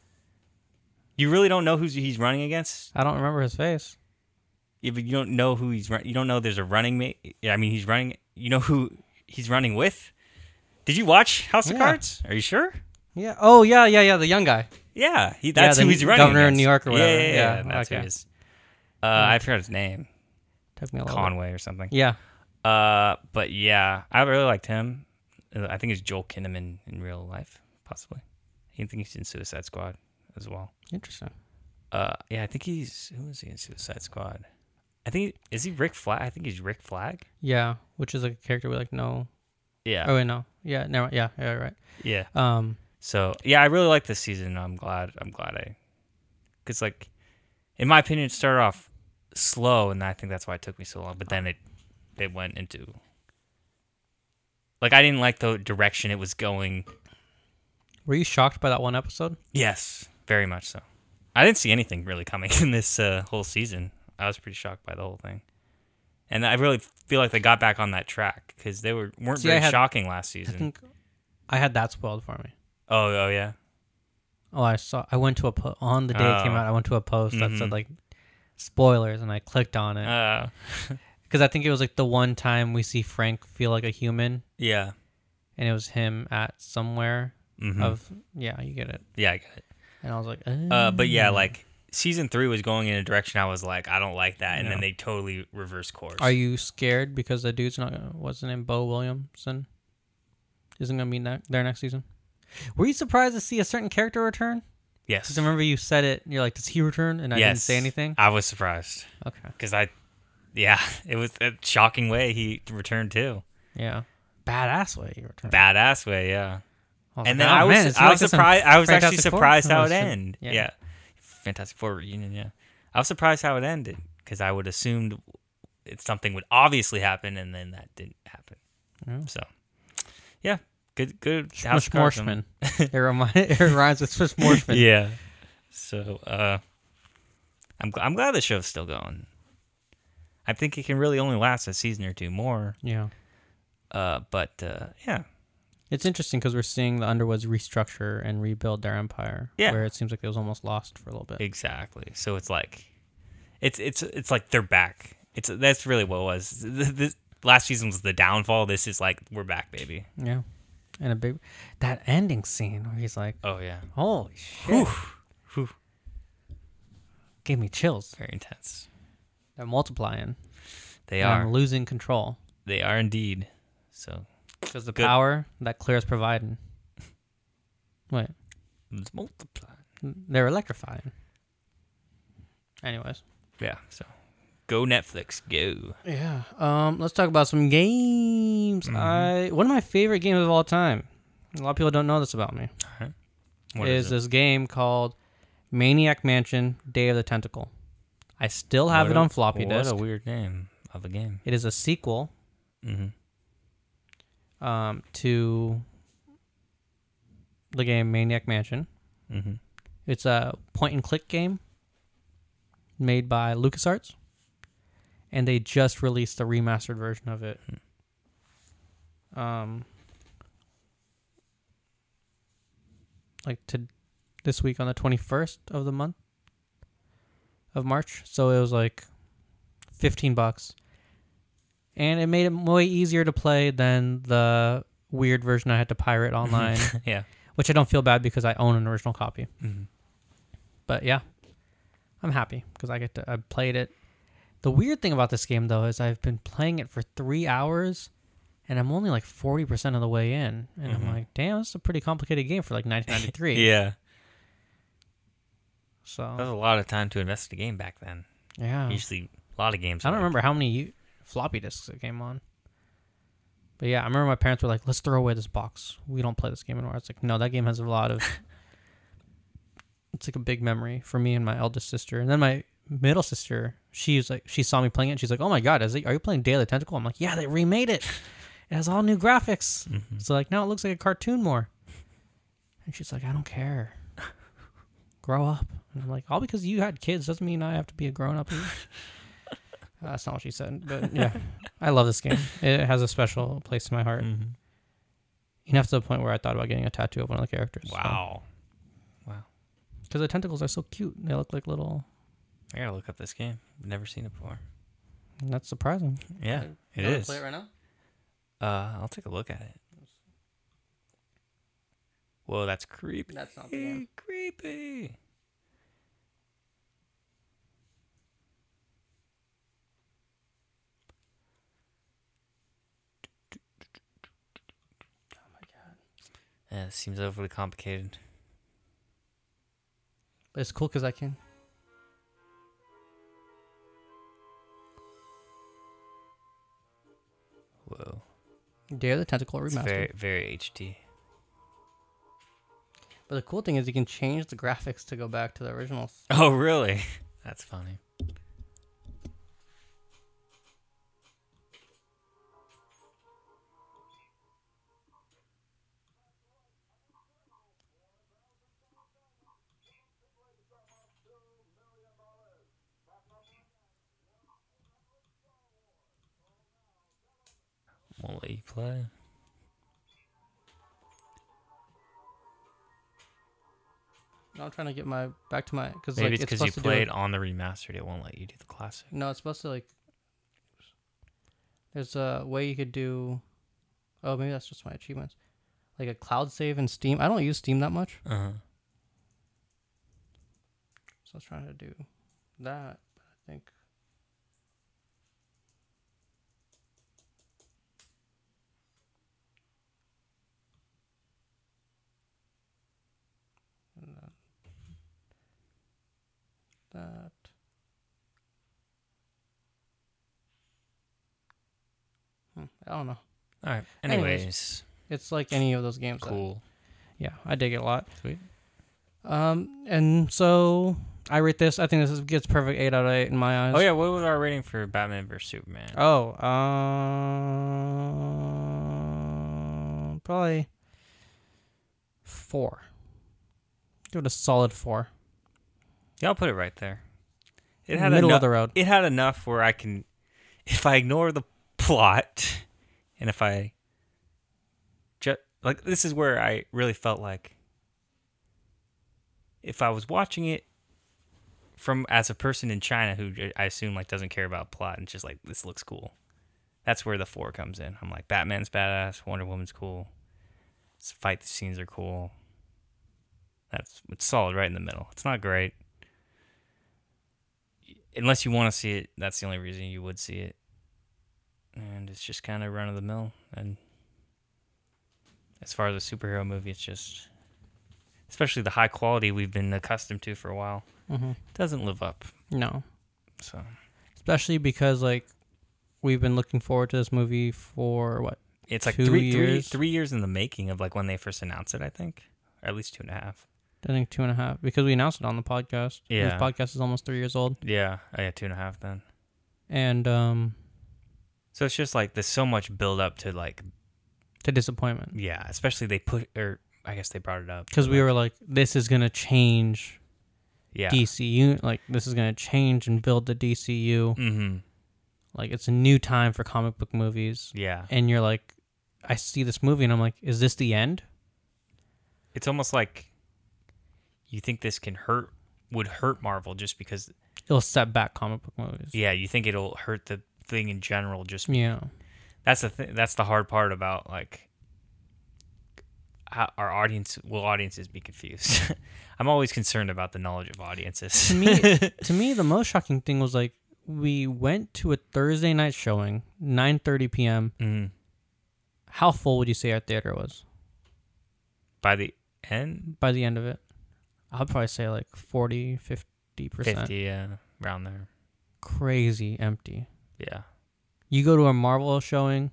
You really don't know who he's running against? I don't remember his face. Yeah, but you don't know who he's run- you don't know there's a running mate. Yeah, I mean he's running. You know who he's running with? Did you watch House of Yeah. Cards? Are you sure? Yeah. Oh yeah, yeah, yeah. The young guy. Yeah, he, that's the who he's running governor in against. New York or whatever. Yeah, yeah, yeah, Yeah, that's who okay. it is. Uh, I forgot his name. Took me a little Conway or something. bit. Yeah. Uh, but yeah, I really liked him. Uh, I think it's Joel Kinnaman in real life, possibly. I think he's in Suicide Squad as well. Interesting. Uh, yeah, I think he's who is he in Suicide Squad? I think is he Rick Flag? I think he's Rick Flag. Yeah, which is like a character we like know. Yeah, Oh wait, no. Yeah, never. Yeah, yeah, right. yeah. Um, So yeah, I really like this season. I'm glad. I'm glad I, because like, in my opinion, it started off slow, and I think that's why it took me so long. But then it, it went into. Like I didn't like the direction it was going. were you shocked by that one episode? Yes, very much so. I didn't see anything really coming in this uh, whole season. I was pretty shocked by the whole thing, and I really feel like they got back on that track because they were weren't See, very I had- shocking last I season. think I had that spoiled for me. Oh, oh yeah. Oh, I saw. I went to a po- on the day it came Oh. out. I went to a post that Mhm. said like spoilers, and I clicked on it Uh, because I think it was like the one time we see Frank feel like a human, yeah. and it was him at somewhere Mhm. of yeah, you get it. yeah, I get it. And I was like, Uh, but yeah, "Oh." like season three was going in a direction I was like, I don't like that, and Yeah. then they totally reversed course. Are you scared because the dude's not gonna, what's his name, Bo Williamson, isn't gonna be ne- there next season? Were you surprised to see a certain character return? Yes. Because I remember you said it. You're like, does he return? And I didn't Yes. say anything. I was surprised Okay. because I, yeah, it was a shocking way he returned too. Yeah. Badass way he returned. Badass way, yeah. I was And like, then oh, I was, man, is he I like was this in surprised. I was actually Fantastic Four? surprised how Oh, it shit. ended. Yeah. Yeah. Fantastic Four reunion. Yeah, I was surprised how it ended because I would assumed it, something would obviously happen, and then that didn't happen. Yeah. So, yeah, good, good. House Smush of Cards. Morshman. it, remind, it rhymes with Smush Morshman. Yeah. So, uh, I'm I'm glad the show's still going. I think it can really only last a season or two more. Yeah. Uh, but uh, yeah, It's interesting because we're seeing the Underwoods restructure and rebuild their empire. Yeah. Where it seems like it was almost lost for a little bit. exactly. So it's like, it's it's it's like they're back. It's that's really what it was. This last season was the downfall. This is like we're back, baby. Yeah. And a big that ending scene where he's like, Oh yeah, "Holy shit!" Whew. Gave me chills. Very intense. They're multiplying. They and are. I'm losing control They are indeed. So because the Good. power that Claire's providing. Wait, it's multiply. they're electrifying. Anyways. Yeah. So go Netflix. Go. Yeah. Um. Let's talk about some games. Mhm. I one of my favorite games of all time. A lot of people don't know this about me. What is is it? this game called Maniac Mansion: Day of the Tentacle. I still have What it a- on floppy what disk. a weird name of a game. It is a sequel Mm-hmm. um, to the game Maniac Mansion. Mm-hmm. It's a point and click game made by LucasArts, and they just released a remastered version of it. Um, like to this week on the twenty-first of the month of March. So it was like fifteen bucks. And it made it way easier to play than the weird version I had to pirate online, Yeah. which I don't feel bad because I own an original copy. Mm-hmm. But yeah, I'm happy because I get to I played it. The weird thing about this game though is I've been playing it for three hours, and I'm only like forty percent of the way in, and Mhm. I'm like, damn, this is a pretty complicated game for like nineteen ninety-three. Yeah. So That was a lot of time to invest in a game back then. yeah, Usually, a lot of games. I don't are like- remember how many u- floppy disks it came on. But yeah, I remember my parents were like, let's throw away this box. We don't play this game anymore. It's like, no, that game has a lot of... it's like a big memory for me and my eldest sister. And then my middle sister, she was like, she saw me playing it. And she's like, oh my God, is it, are you playing Day of the Tentacle? I'm like, yeah, they remade it. It has all new graphics. Mhm. So like, now it looks like a cartoon more. And she's like, I don't care. Grow up. And I'm like, all because you had kids doesn't mean I have to be a grown up. Uh, that's not what she said, but yeah, I love this game. It has a special place in my heart. Mhm. Enough to the point where I thought about getting a tattoo of one of the characters. Wow. Because the tentacles are so cute. They look like little... I gotta look up this game. I've never seen it before. And that's surprising. Yeah, it You wanna is. play it right now? Uh, I'll take a look at it. Whoa, that's creepy. That's not the game. Creepy. Oh my God. Yeah, it seems overly complicated. But it's cool because I can... Whoa. Day of the Tentacle It's remastered. very, very H D. But the cool thing is you can change the graphics to go back to the originals. Oh, really? That's funny. Won't let you play. No, I'm trying to get my back to my... Cause Maybe like, it's because supposed you to do played it- on the remastered. It won't let you do the classic. No, it's supposed to like... There's a way you could do... Oh, maybe that's just my achievements. Like a cloud save in Steam. I don't use Steam that much. Uh huh. So I was trying to do that. But I think... And then that... Hmm, I don't know. All right. Anyways. Anyways, It's like any of those games. that- cool. yeah, I dig it a lot. Sweet. Um, and so I rate this. I think this is, gets perfect eight out of eight in my eyes. Oh yeah, what was our rating for Batman versus Superman? Oh, um, probably four. Give it a solid four. Yeah, I'll put it right there. It had Middle enough, of the road. It had enough where I can, if I ignore the plot, and if I just like this is where I really felt like if I was watching it from as a person in China who I assume like doesn't care about plot and just like this looks cool. That's where the four comes in. I'm like Batman's badass, Wonder Woman's cool, fight scenes are cool. That's it's solid right in the middle. It's not great. Unless you want to see it, that's the only reason you would see it. And it's just kind of run of the mill. And as far as a superhero movie, it's just, especially the high quality we've been accustomed to for a while, Mm-hmm. doesn't live up. No. So, Especially because, like, we've been looking forward to this movie for, what, it's like two three, three, years? three years in the making of like when they first announced it, I think. Or at least two and a half. I think two and a half. Because we announced it on the podcast. Yeah. This podcast is almost three years old. Yeah, I got two and a half then. And, um... So it's just like there's so much build up to like, to disappointment. yeah, especially they put, or I guess they brought it up. Because we were like, this is going to change yeah. D C U. Like, this is going to change and build the D C U. Mm-hmm. Like, it's a new time for comic book movies. Yeah. And you're like, I see this movie and I'm like, is this the end? It's almost like you think this can hurt, would hurt Marvel just because, It'll set back comic book movies. yeah, you think it'll hurt the thing in general. Just Yeah. that's the th- that's the hard part about like how our audience. Will audiences be confused? I'm always concerned about the knowledge of audiences. To me, to me, the most shocking thing was like we went to a Thursday night showing, nine thirty p.m. mm. How full would you say our theater was By the end, by the end of it? I'd probably say like forty, fifty percent. fifty, yeah, around there. Crazy empty. Yeah, You go to a Marvel showing,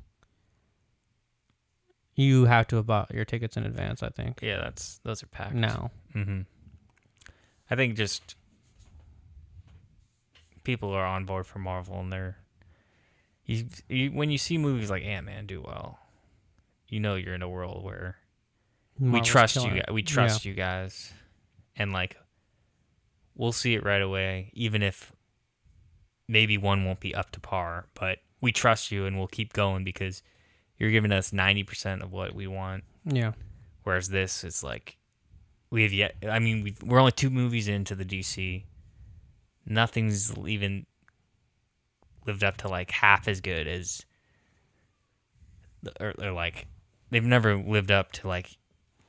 you have to have bought your tickets in advance, I think. yeah, that's those are packed Now. Mm-hmm. I think just people are on board for Marvel, and they're you, you when you see movies like Ant-Man do well, you know you're in a world where we Marvel's trust you. killing guys. it. We trust you guys, and like we'll see it right away, even if maybe one won't be up to par. But we trust you, and we'll keep going because you're giving us ninety percent of what we want. Yeah. Whereas this is like we have yet. I mean, we've, we're only two movies into the D C. Nothing's even lived up to like half as good as, or, or like they've never lived up to like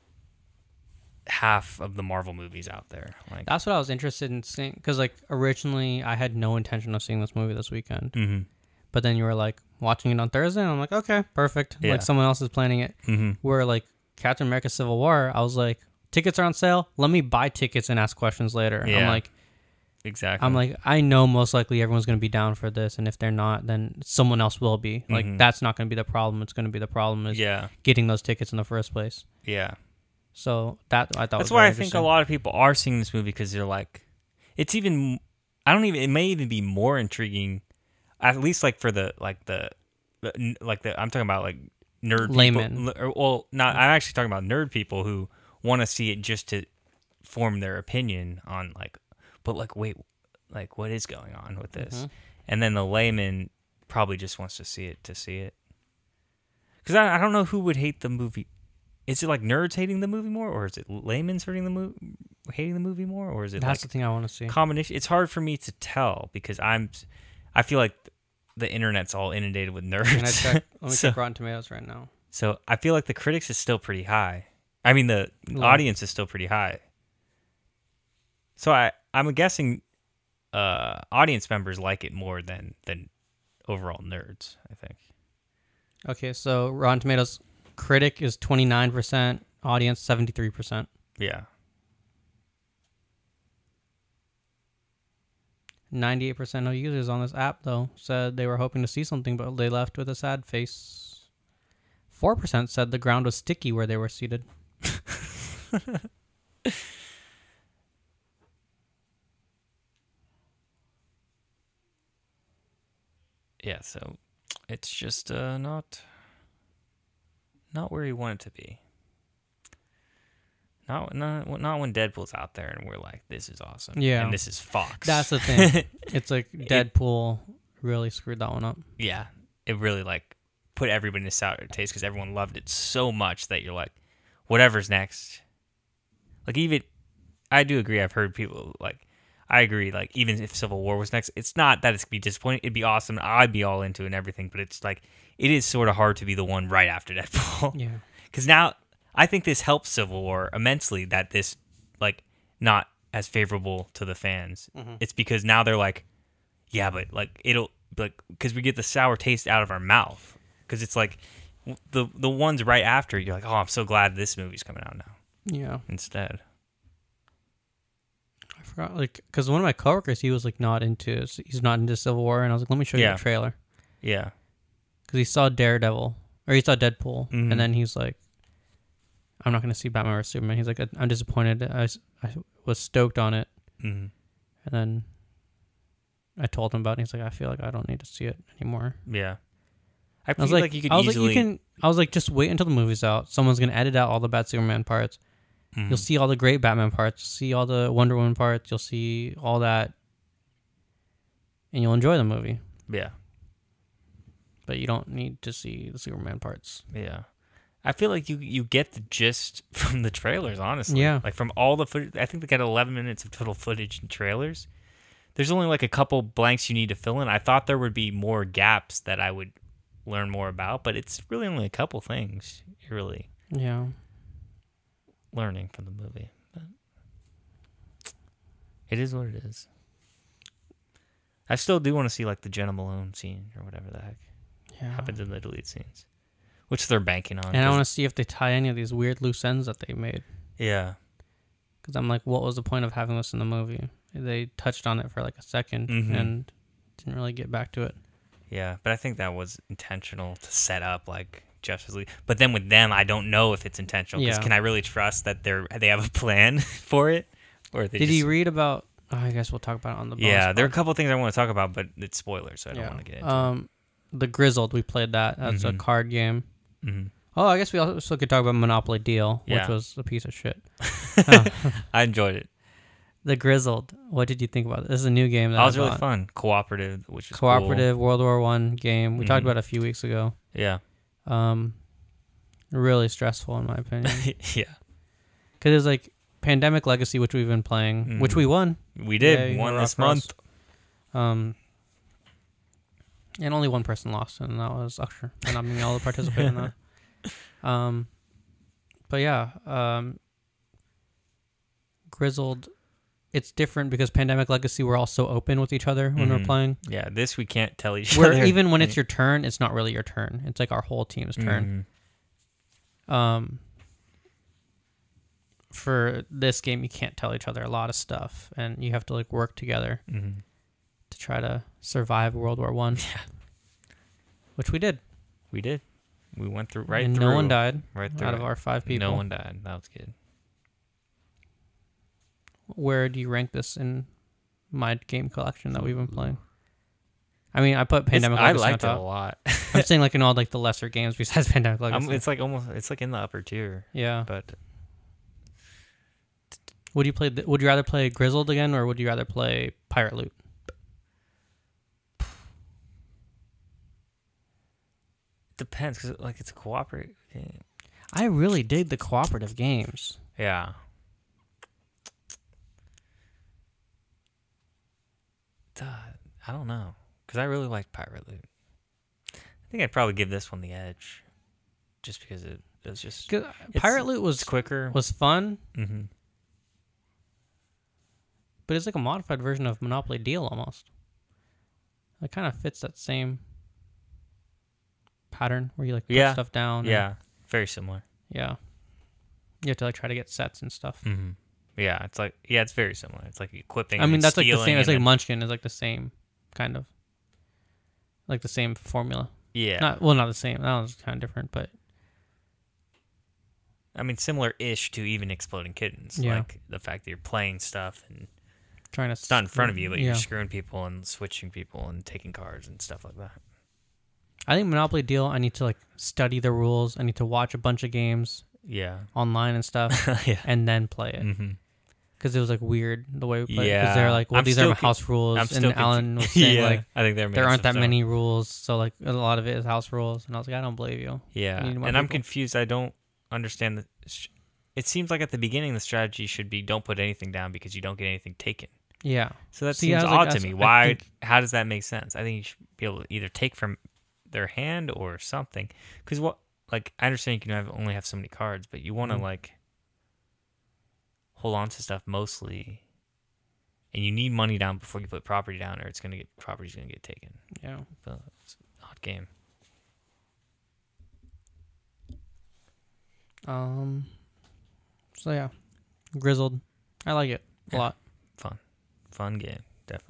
half of the Marvel movies out there. Like That's what I was interested in seeing. Because, like, originally I had no intention of seeing this movie this weekend. mm-hmm. But then you were, like, watching it on Thursday. And I'm like, okay, perfect. Yeah. Like, someone else is planning it. Mm-hmm. Where, like, Captain America Civil War, I was like, tickets are on sale. Let me buy tickets and ask questions later. Yeah. I'm like, Exactly. I'm like, I know most likely everyone's going to be down for this. And if they're not, then someone else will be. Like, Mhm. that's not going to be the problem. It's going to be the problem is yeah, getting those tickets in the first place. yeah. So that I thought That's was why very I think a interesting. lot of people are seeing this movie because they're like, it's even. I don't even. It may even be more intriguing, at least like for the like the, the like the. I'm talking about like nerd Laymen. people. Or, well, not. I'm actually talking about nerd people who want to see it just to form their opinion on like, but like wait, like what is going on with this? Mhm. And then the layman probably just wants to see it to see it. Because I, I don't know who would hate the movie. Is it like nerds hating the movie more, or is it laymen's hating the movie, hating the movie more, or is it That's like the thing I want to see. combination? It's hard for me to tell because I'm, I feel like the internet's all inundated with nerds. Can I check? Let me so, check Rotten Tomatoes right now. so I feel like the critics is still pretty high. I mean, the Low. audience is still pretty high. So I, I'm guessing, uh, audience members like it more than than overall nerds. I think. Okay, so Rotten Tomatoes critic is twenty-nine percent, audience seventy-three percent. Yeah. ninety-eight percent of users on this app, though, said they were hoping to see something, but they left with a sad face. four percent said the ground was sticky where they were seated. Yeah, so it's just uh, not not where you want it to be. Not not not when Deadpool's out there and we're like, this is awesome. Yeah. And this is Fox. That's the thing. It's like Deadpool really screwed that one up. Yeah. It really like put everybody in a sour taste because everyone loved it so much that you're like, whatever's next. Like even, I do agree. I've heard people like, I agree. Like even if Civil War was next, it's not that it's gonna be disappointing. It'd be awesome. I'd be all into it and everything. But it's like it is sort of hard to be the one right after Deadpool. Yeah. Because now I think this helps Civil War immensely. That this like not as favorable to the fans. Mm-hmm. It's because now they're like, yeah, but like it'll like because we get the sour taste out of our mouth. Because it's like the the ones right after you're like, oh, I'm so glad this movie's coming out now. Yeah. Instead. I forgot, like, because one of my coworkers, he was like not into, he's not into Civil War, and I was like, let me show you Yeah. the trailer, Yeah. because he saw Daredevil or he saw Deadpool, Mhm. and then he's like, I'm not going to see Batman or Superman. He's like, I'm disappointed. I, s- I was stoked on it, Mm-hmm. and then I told him about it. And he's like, I feel like I don't need to see it anymore. Yeah. I I feel was like, like, you could I was easily. like, you can. I was like, just wait until the movie's out. Someone's gonna edit out all the bad Superman parts. Mhm. You'll see all the great Batman parts. See all the Wonder Woman parts. You'll see all that, and you'll enjoy the movie. Yeah. But you don't need to see the Superman parts. Yeah. I feel like you, you get the gist from the trailers, honestly. Yeah. Like from all the footage. I think they got eleven minutes of total footage and trailers. There's only like a couple blanks you need to fill in. I thought there would be more gaps that I would learn more about, but it's really only a couple things you're really Yeah. learning from the movie. But it is what it is. I still do want to see like the Jenna Malone scene or whatever the heck Yeah. happens in the deleted scenes, which they're banking on. And I 'cause- want to see if they tie any of these weird loose ends that they made. yeah. Because I'm like, what was the point of having this in the movie? They touched on it for like a second Mhm. and didn't really get back to it. Yeah, but I think that was intentional to set up like Justice League. But then with them, I don't know if it's intentional. Because Yeah. can I really trust that they're they have a plan for it? Or they Did just, he read about? Oh, I guess we'll talk about it on the. bonus Yeah, there are a pod. couple of things I want to talk about, but it's spoilers, so I don't Yeah. want to get into Um, the Grizzled, we played that. That's Mhm. a card game. it. Mm-hmm. Oh, I guess we also could talk about Monopoly Deal, which Yeah. was a piece of shit. Oh, I enjoyed it. the Grizzled. What did you think about it? This is a new game that That was I really bought. fun. Cooperative, which is Cooperative World War One game. We talked Mhm. about it a few weeks ago. Cool. Yeah. Um, really stressful in my opinion Yeah. because it was like Pandemic Legacy, which we've been playing, which Mhm. we won. We did. Yay, one hurrah this for us. month. Um, and only one person lost, and that was Akshay, and not being able to participate in that. Um, but yeah, um, Grizzled. It's different because Pandemic Legacy, we're all so open with each other when we're Mhm. playing. Yeah, this we can't tell each Where other. even when it's your turn, it's not really your turn. It's like our whole team's turn. Mhm. Um, for this game, you can't tell each other a lot of stuff, and you have to like work together Mhm. to try to survive World War One. Yeah. Which we did. We did. We went through right and through. no one died Right through. out of it. our five people. No one died. That was good. Where do you rank this in my game collection that we've been playing? I mean, I put Pandemic It's- I Legacy on liked it a top. lot. I'm saying like in all like the lesser games besides Pandemic Legacy. Um, it's like almost. It's like in the upper tier. yeah. But Would you play? Th- would you rather play Grizzled again, or would you rather play Pirate Loot? depends because like it's a cooperative game. I really dig the cooperative games. Yeah. Duh, I don't know because I really like Pirate Loot. I think I'd probably give this one the edge, just because it, it was just 'Cause Pirate Loot it's was quicker. was fun, Mm-hmm. but it's like a modified version of Monopoly Deal almost. It kind of fits that same pattern where you like put Yeah. stuff down. and- Yeah, very similar. yeah. You have to like try to get sets and stuff. Mm-hmm. Yeah, it's like yeah, it's very similar. It's like equipping. I mean, and that's like the stealing same. It's and like then- Munchkin is like the same kind of, like the same formula. yeah. Not well, not the same. That was kind of different, but I mean, similar-ish to even Exploding Kittens. Yeah. Like the fact that you're playing stuff and trying to. it's not in front of you, but yeah. you're screwing people and switching people and taking cards and stuff like that. I think Monopoly Deal. I need to like study the rules. I need to watch a bunch of games. Yeah. online and stuff, yeah. and then play it. Mm-hmm. Because it was like weird the way we played. Yeah. Because they're like, well, I'm these still are my con- house rules, I'm and still Alan was confu- saying yeah, like, I think they're there making aren't that stuff up. many rules, so like a lot of it is house rules, and I was like, I don't believe you. Yeah, You need more and I'm people. confused. I don't understand the. It seems like at the beginning the strategy should be don't put anything down because you don't get anything taken. Yeah. So that See, I seems was odd like, to that's- me. I Why? think- How does that make sense? I think you should be able to either take from their hand or something. Because what, like, I understand you can have, only have so many cards, but you want to Mhm. like hold on to stuff mostly, and you need money down before you put property down, or it's gonna get property's gonna get taken. Yeah. So it's an odd game. Um. So yeah, Grizzled. I like it a Yeah. lot. Fun, fun game, definitely.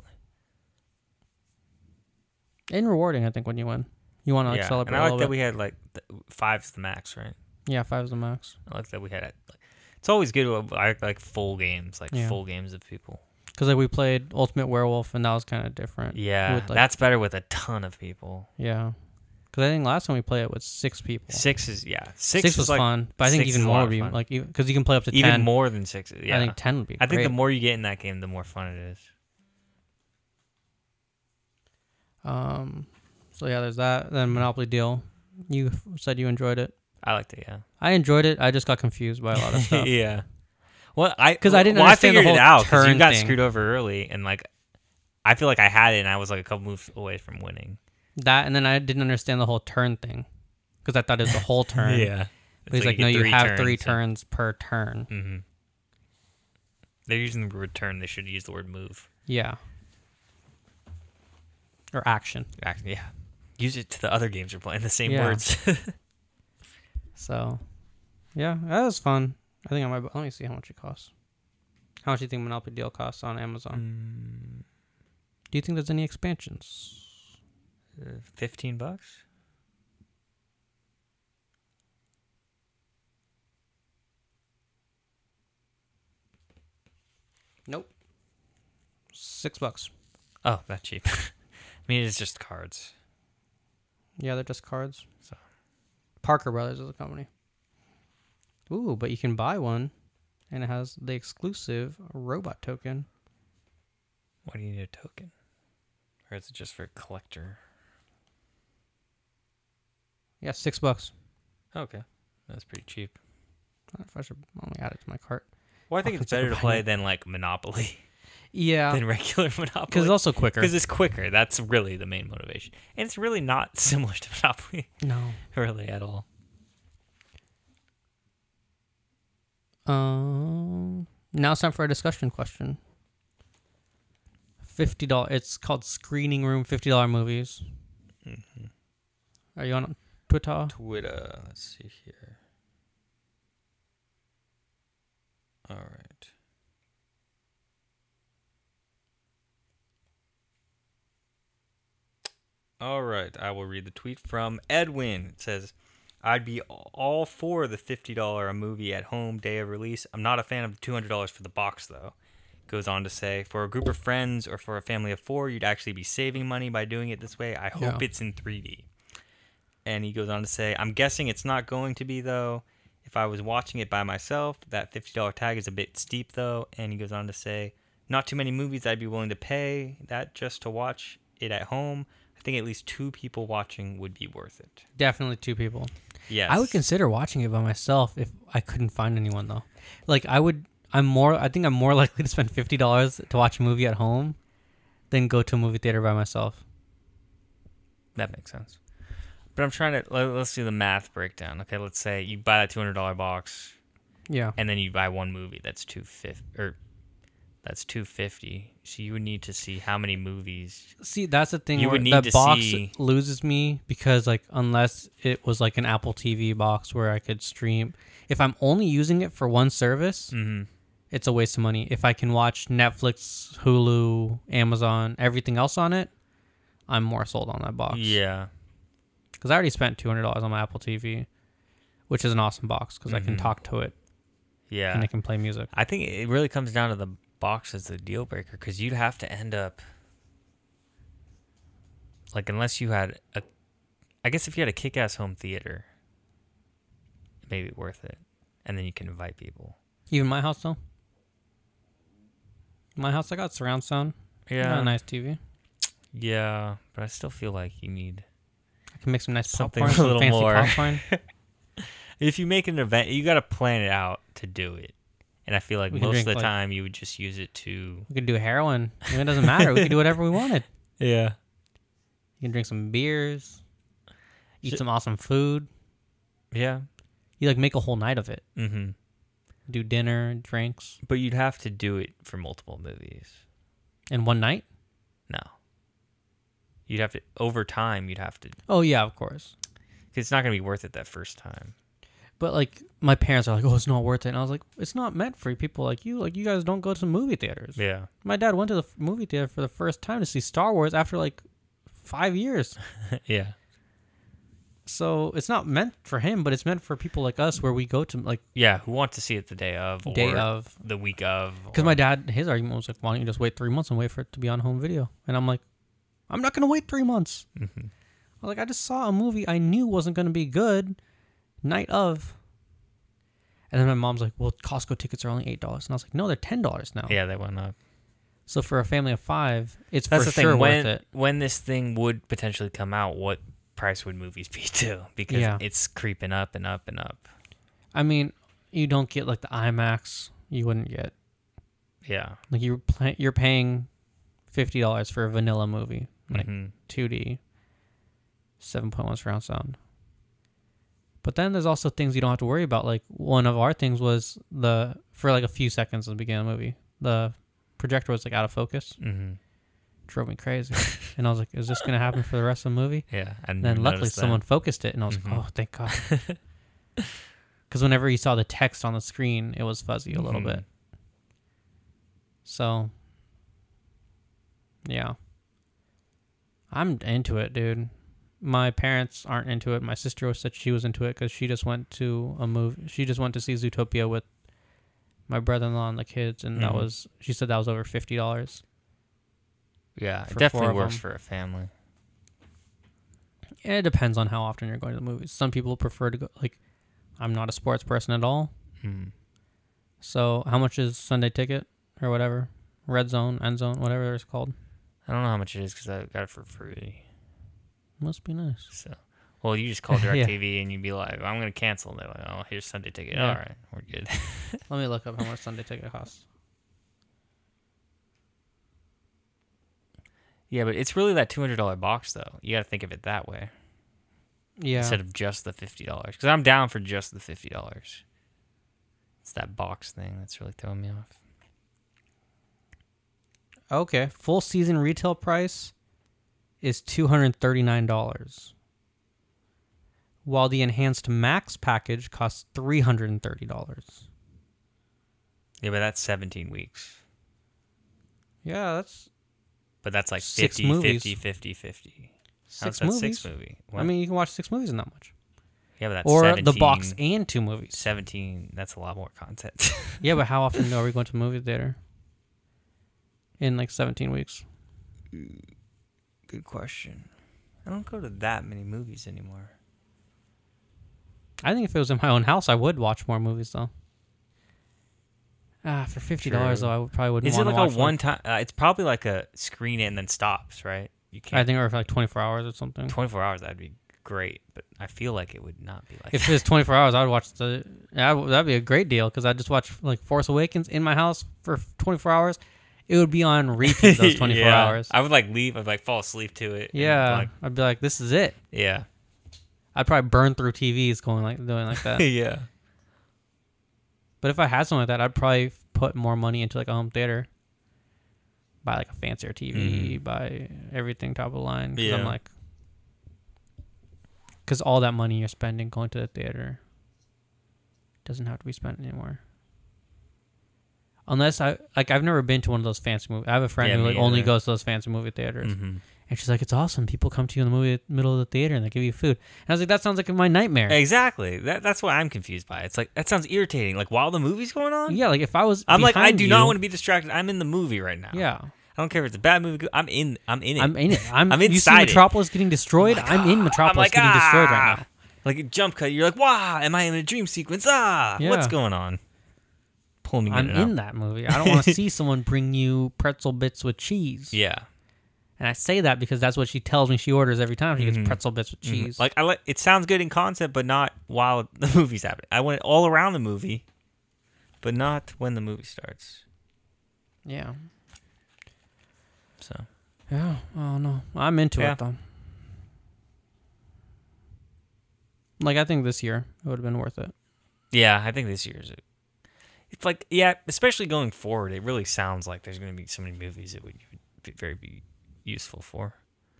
And rewarding, I think, when you win. You want to like yeah, celebrate and I a like little that bit. we had like the, five's the max, right? Yeah, five's the max. I like that we had it. Like, it's always good. To, I like, like full games, like Yeah. full games of people. Because like we played Ultimate Werewolf, and that was kind of different. Yeah, with, like- that's better with a ton of people. Yeah. Because I think last time we played it with six people. Six is yeah, six, Six, is was like, fun, but I think six even is a more lot would of be fun. like because you can play up to even ten. more than six. Yeah, I think ten would be. I think the great. more you get in that game, the more fun it is. Um. So yeah, there's that. Then Monopoly Deal. You f- said you enjoyed it. I liked it. Yeah. I enjoyed it. I just got confused by a lot of stuff. yeah. Well, I 'Cause I didn't well, understand the I figured it whole out because you turn got thing. screwed over early, and like, I feel like I had it, and I was like a couple moves away from winning. That and then I didn't understand the whole turn thing because I thought it was the whole turn. yeah. But he's like, no, you have three turns per turn. Mm-hmm. They're using the word turn. They should use the word move. Yeah. Or action. Act- Yeah. Use it to the other games you're playing. The same Yeah. words. So, yeah, that was fun. I think I might. Let me see how much it costs. How much do you think Monopoly Deal costs on Amazon? Mm, Do you think there's any expansions? uh, Fifteen bucks. Nope. Six bucks. Oh, not cheap. I mean, it's just cards. Yeah, they're just cards. So. Parker Brothers is a company. Ooh, but you can buy one, and it has the exclusive robot token. Why do you need a token? Or is it just for a collector? Yeah, six bucks. Okay, that's pretty cheap. I don't know if I should only add it to my cart. Well, I think I'll it's consider better to buying play it. than like Monopoly Yeah, than regular Monopoly. because it's also quicker. Because it's quicker. That's really the main motivation, and it's really not similar to Monopoly, No. really at all. Um. Now it's time for a discussion question. Fifty dollars. It's called Screening Room. Fifty dollar movies. Mm-hmm. Are you on Twitter? Twitter. Let's see here. All right. All right. I will read the tweet from Edwin. It says, I'd be all for the fifty dollars a movie at home day of release. I'm not a fan of the two hundred dollars for the box, though. Goes on to say, for a group of friends or for a family of four, you'd actually be saving money by doing it this way. I hope Yeah. it's in three D. And he goes on to say, I'm guessing it's not going to be, though. If I was watching it by myself, that fifty dollars tag is a bit steep, though. And he goes on to say, not too many movies I'd be willing to pay that just to watch it at home. I think at least two people watching would be worth it. Definitely two people. Yes. I would consider watching it by myself if I couldn't find anyone though. Like I would. I'm more. I think I'm more likely to spend fifty dollars to watch a movie at home than go to a movie theater by myself. That makes sense. But I'm trying to, let, let's do the math breakdown. Okay, let's say you buy that two hundred dollars box, Yeah. and then you buy one movie that's two fifty, or that's two fifty. So you would need to see how many movies. See, that's the thing. You where would need that to box see- loses me because, like, unless it was like an Apple T V box where I could stream. If I'm only using it for one service, Mm-hmm. it's a waste of money. If I can watch Netflix, Hulu, Amazon, everything else on it, I'm more sold on that box. Yeah. Because I already spent two hundred dollars on my Apple T V, which is an awesome box because I can Mhm. talk to it Yeah. and it can play music. I think it really comes down to the box as the deal breaker because you'd have to end up like unless you had a, I guess if you had a kick-ass home theater, it may be worth it. and then you can invite people. Even my house, though. My house, I got surround sound. I got a nice T V. Yeah, but I still feel like you need I can make some nice something popcorn, a some little fancy more. popcorn. If you make an event, you got to plan it out to do it. And I feel like We can most of drink, the like- time you would just use it to. We could do heroin. I mean, it doesn't matter. We could do whatever we wanted. Yeah. You can drink some beers, eat Should- some awesome food. Yeah. You like make a whole night of it. Mm-hmm. Do dinner, drinks, But you'd have to do it for multiple movies. in one night. No. You'd have to, over time, you'd have to, Oh yeah, of course. because it's not going to be worth it that first time. But like my parents are like, "Oh, it's not worth it," and I was like, "It's not meant for people like you. Like you guys don't go to movie theaters." Yeah. My dad went to the f- movie theater for the first time to see Star Wars after like five years. Yeah. So it's not meant for him, but it's meant for people like us, where we go to like Yeah. Who want to see it the day of? Or day of. the week of. Because or- my dad, his argument was like, "Why don't you just wait three months and wait for it to be on home video?" And I'm like, "I'm not gonna wait three months." Mhm. I was like, I just saw a movie I knew wasn't gonna be good, night of. And then my mom's like, "Well, Costco tickets are only eight dollars," and I was like, "No, they're ten dollars now." Yeah, they went up. So for a family of five, it's That's for the thing. sure when, worth it. When this thing would potentially come out, what price would movies be too? Because Yeah. it's creeping up and up and up. I mean, you don't get like the IMAX. You wouldn't get Yeah. like you're pla- you're paying fifty dollars for a vanilla movie, like Mhm. two D, seven point one surround sound. But then there's also things you don't have to worry about. Like one of our things was the for like a few seconds at the beginning of the movie, the projector was like out of focus. Mhm. Drove me crazy, and I was like, "Is this gonna happen for the rest of the movie?" Yeah. And And then luckily someone focused it, and I was Mhm. like, "Oh, thank God." Because whenever you saw the text on the screen, it was fuzzy a little Mhm. bit. So, yeah. I'm into it, dude. My parents aren't into it. My sister said she was into it because she just went to a movie. She just went to see Zootopia with my brother-in-law and the kids, and that Mhm. was. She said that was over fifty dollars. Yeah, for it definitely four of works them. for a family. It depends on how often you're going to the movies. Some people prefer to go. Like, I'm not a sports person at all. Mhm. So how much is Sunday ticket or whatever? Red zone, end zone, whatever it's called. I don't know how much it is because I got it for free. Must be nice. So, well, you just call Yeah. DirecTV and you'd be like, "I'm gonna cancel." And they're like, "Oh, here's Sunday ticket." Yeah. All right, we're good. Let me look up how much Sunday ticket costs. Yeah, but it's really that two hundred dollar box though. You got to think of it that way Yeah. instead of just the fifty dollars. Because I'm down for just the fifty dollars. It's that box thing that's really throwing me off. Okay. Full season retail price is two hundred thirty-nine dollars. While the enhanced max package costs three hundred thirty dollars. Yeah, but that's seventeen weeks. Yeah, that's But that's like Six fifty, movies. fifty, fifty, fifty. six How's that movies. six movie? I What? mean, you can watch six movies in that much. yeah, but that's Or seventeen, the box and two movies. seventeen. That's a lot more content. Yeah, but how often are we going to the movie theater? In like seventeen weeks. Good question. I don't go to that many movies anymore. I think if it was in my own house, I would watch more movies though. Ah, for fifty dollars True. though, I would probably wouldn't Is it want like to a watch one time? Uh, it's probably like a screen it and then stops, right? You can't. I think or for like twenty-four hours or something. twenty-four hours that'd be great, but I feel like it would not be like. If that. it's twenty-four hours, I would watch the. Yeah, that'd be a great deal because I'd just watch like Force Awakens in my house for twenty-four hours. It would be on repeat those twenty-four Yeah. hours. I would like leave. I'd like fall asleep to it. and, Yeah, like, I'd be like, this is it. yeah. I'd probably burn through T Vs going like doing like that. yeah. But if I had something like that, I'd probably put more money into like a home theater. Buy like a fancier T V, Mhm. buy everything top of the line. Cause Yeah. I'm like, because all that money you're spending going to the theater doesn't have to be spent anymore. Unless I like, I've never been to one of those fancy movies. I have a friend Yeah, who me like only either. goes to those fancy movie theaters, Mm-hmm. and she's like, "It's awesome. People come to you in the movie middle of the theater and they give you food." And I was like, "That sounds like my nightmare." Exactly. That that's what I'm confused by. It's like that sounds irritating. Like while the movie's going on. Yeah, like if I was, I'm like, I behind do you, not want to be distracted. I'm in the movie right now. Yeah, I don't care if it's a bad movie. good- I'm in. I'm in it. I'm in it. I'm, I'm you see inside it. Metropolis getting destroyed. I'm like, I'm in ah. Metropolis I'm like, getting destroyed right ah. now. Like a jump cut, you're like, wow, am I in a dream sequence? Ah, Yeah. what's going on? Pull me I'm in, in that movie. I don't want to see someone bring you pretzel bits with cheese. Yeah. And I say that because that's what she tells me she orders every time. She Mhm. gets pretzel bits with Mhm. cheese. Like I like it sounds good in concept, but not while the movie's happening. I want it all around the movie, but not when the movie starts. yeah. So Yeah. Oh, no. I'm into Yeah. it, though. Like, I think this year it would have been worth it. yeah, I think this year's. A, it's like yeah, especially going forward, it really sounds like there's going to be so many movies that would be very be useful for.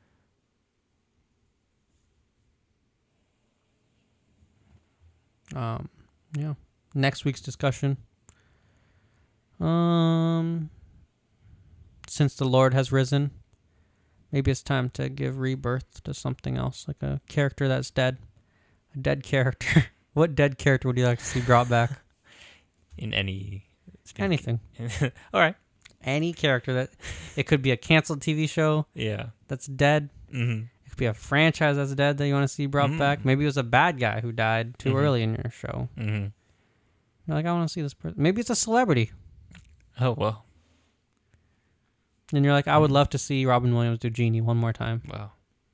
Um, yeah. Next week's discussion. Um, since the Lord has risen, maybe it's time to give rebirth to something else, like a character that's dead. A dead character. What dead character would you like to see brought back? In any speak. Anything. All right. Any character that it could be a canceled T V show Yeah. that's dead. Mm-hmm. It could be a franchise that's dead that you want to see brought Mm. back. Maybe it was a bad guy who died too Mhm. early in your show. Mm-hmm. You're like, I want to see this person. Maybe it's a celebrity. Oh well. And you're like, I would love to see Robin Williams do Genie one more time. Wow.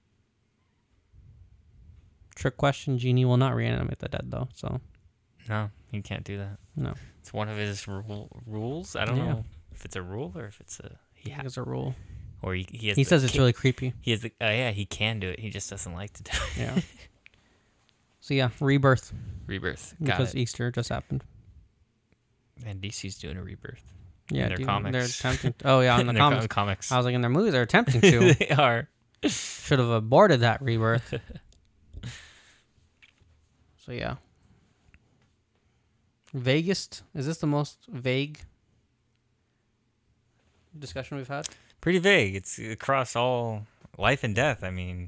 Trick question, Genie will not reanimate the dead, though. So, No, you can't do that. no. It's one of his rule, rules. I don't Yeah. know if it's a rule or if it's a I yeah. think it's a rule. Or he he, has He the, says it's can- really creepy. he has the uh, yeah he can do it. He just doesn't like to do it. Yeah. So, yeah, rebirth. Rebirth. Got Because it. Easter just happened. And D C's doing a rebirth. Yeah, their dude, comics. They're attempting. Oh, yeah, in the In their comics. com- comics. I was like, in their movies, they're attempting to. They are. Should have aborted that rebirth. So, yeah. Vaguest? Is this the most vague discussion we've had? Pretty vague. It's across all life and death. I mean,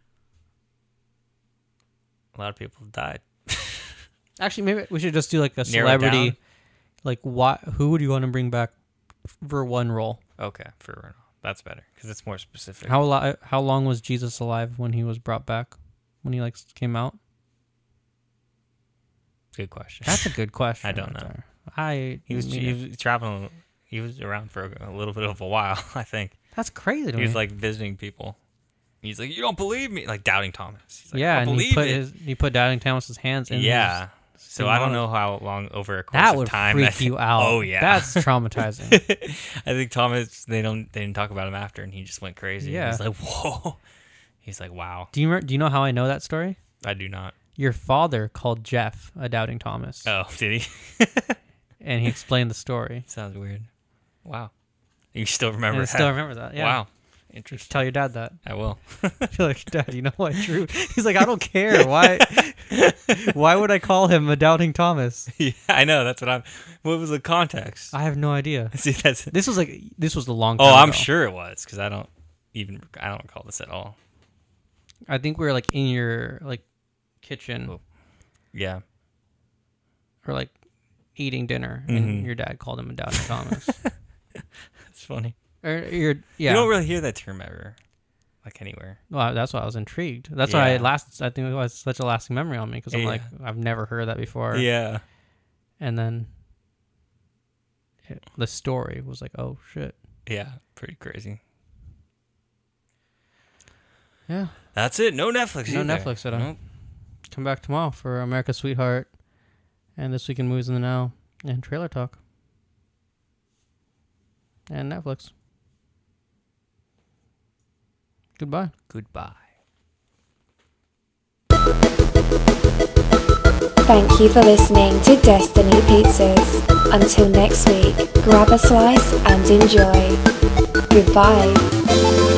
a lot of people have died. Actually, maybe we should just do like a Narrow it celebrity. down? Like, what? Who would you want to bring back for one role? Okay, for Renault. That's better because it's more specific. How li- How long was Jesus alive when he was brought back? When he like came out? Good question. That's a good question. I don't right know. there. I He was mean, he was traveling. He was around for a, a little bit of a while. I think that's crazy to he me. was like visiting people. He's like, "You don't believe me?" Like doubting Thomas. He's like, yeah, I and don't he believe put it. his he put Doubting Thomas's hands in. yeah. his So I don't symbolic- know how long over a course That of would time. freak that- you out. Oh yeah, that's traumatizing. I think Thomas. They don't. They didn't talk about him after, and he just went crazy. Yeah. He's like, "Whoa." He's like, "Wow." Do you remember, do you know how I know that story? I do not. Your father called Jeff a Doubting Thomas, Oh, did he? and he explained the story. Sounds weird. Wow. You still remember And I that? still remember that. Yeah. Wow. You should Interesting. tell your dad that. I will. I feel like, Dad, you know what? True. He's like, I don't care. Why? Why would I call him a Doubting Thomas? Yeah, I know. That's what I'm. What was the context? I have no idea. See, that's. This was like this was the long. Oh, Time I'm ago. sure it was because I don't even. I don't recall this at all. I think we were like in your like kitchen Oh. Yeah. or like eating dinner, Mhm. and your dad called him a Doubting Thomas. That's funny. Or your yeah. You don't really hear that term ever, like anywhere. Well, that's why I was intrigued. That's why Yeah. it lasts. I think it was such a lasting memory on me because I'm Yeah. like, I've never heard that before. Yeah. And then it, the story was like, oh shit. Yeah. Pretty crazy. Yeah. That's it. No Netflix. No either. Netflix at all. Nope. Come back tomorrow for America's Sweetheart and This Week in Movies in the Now and Trailer Talk and Netflix. Goodbye. Goodbye. Thank you for listening to Destiny Pizzas. Until next week, grab a slice and enjoy. Goodbye.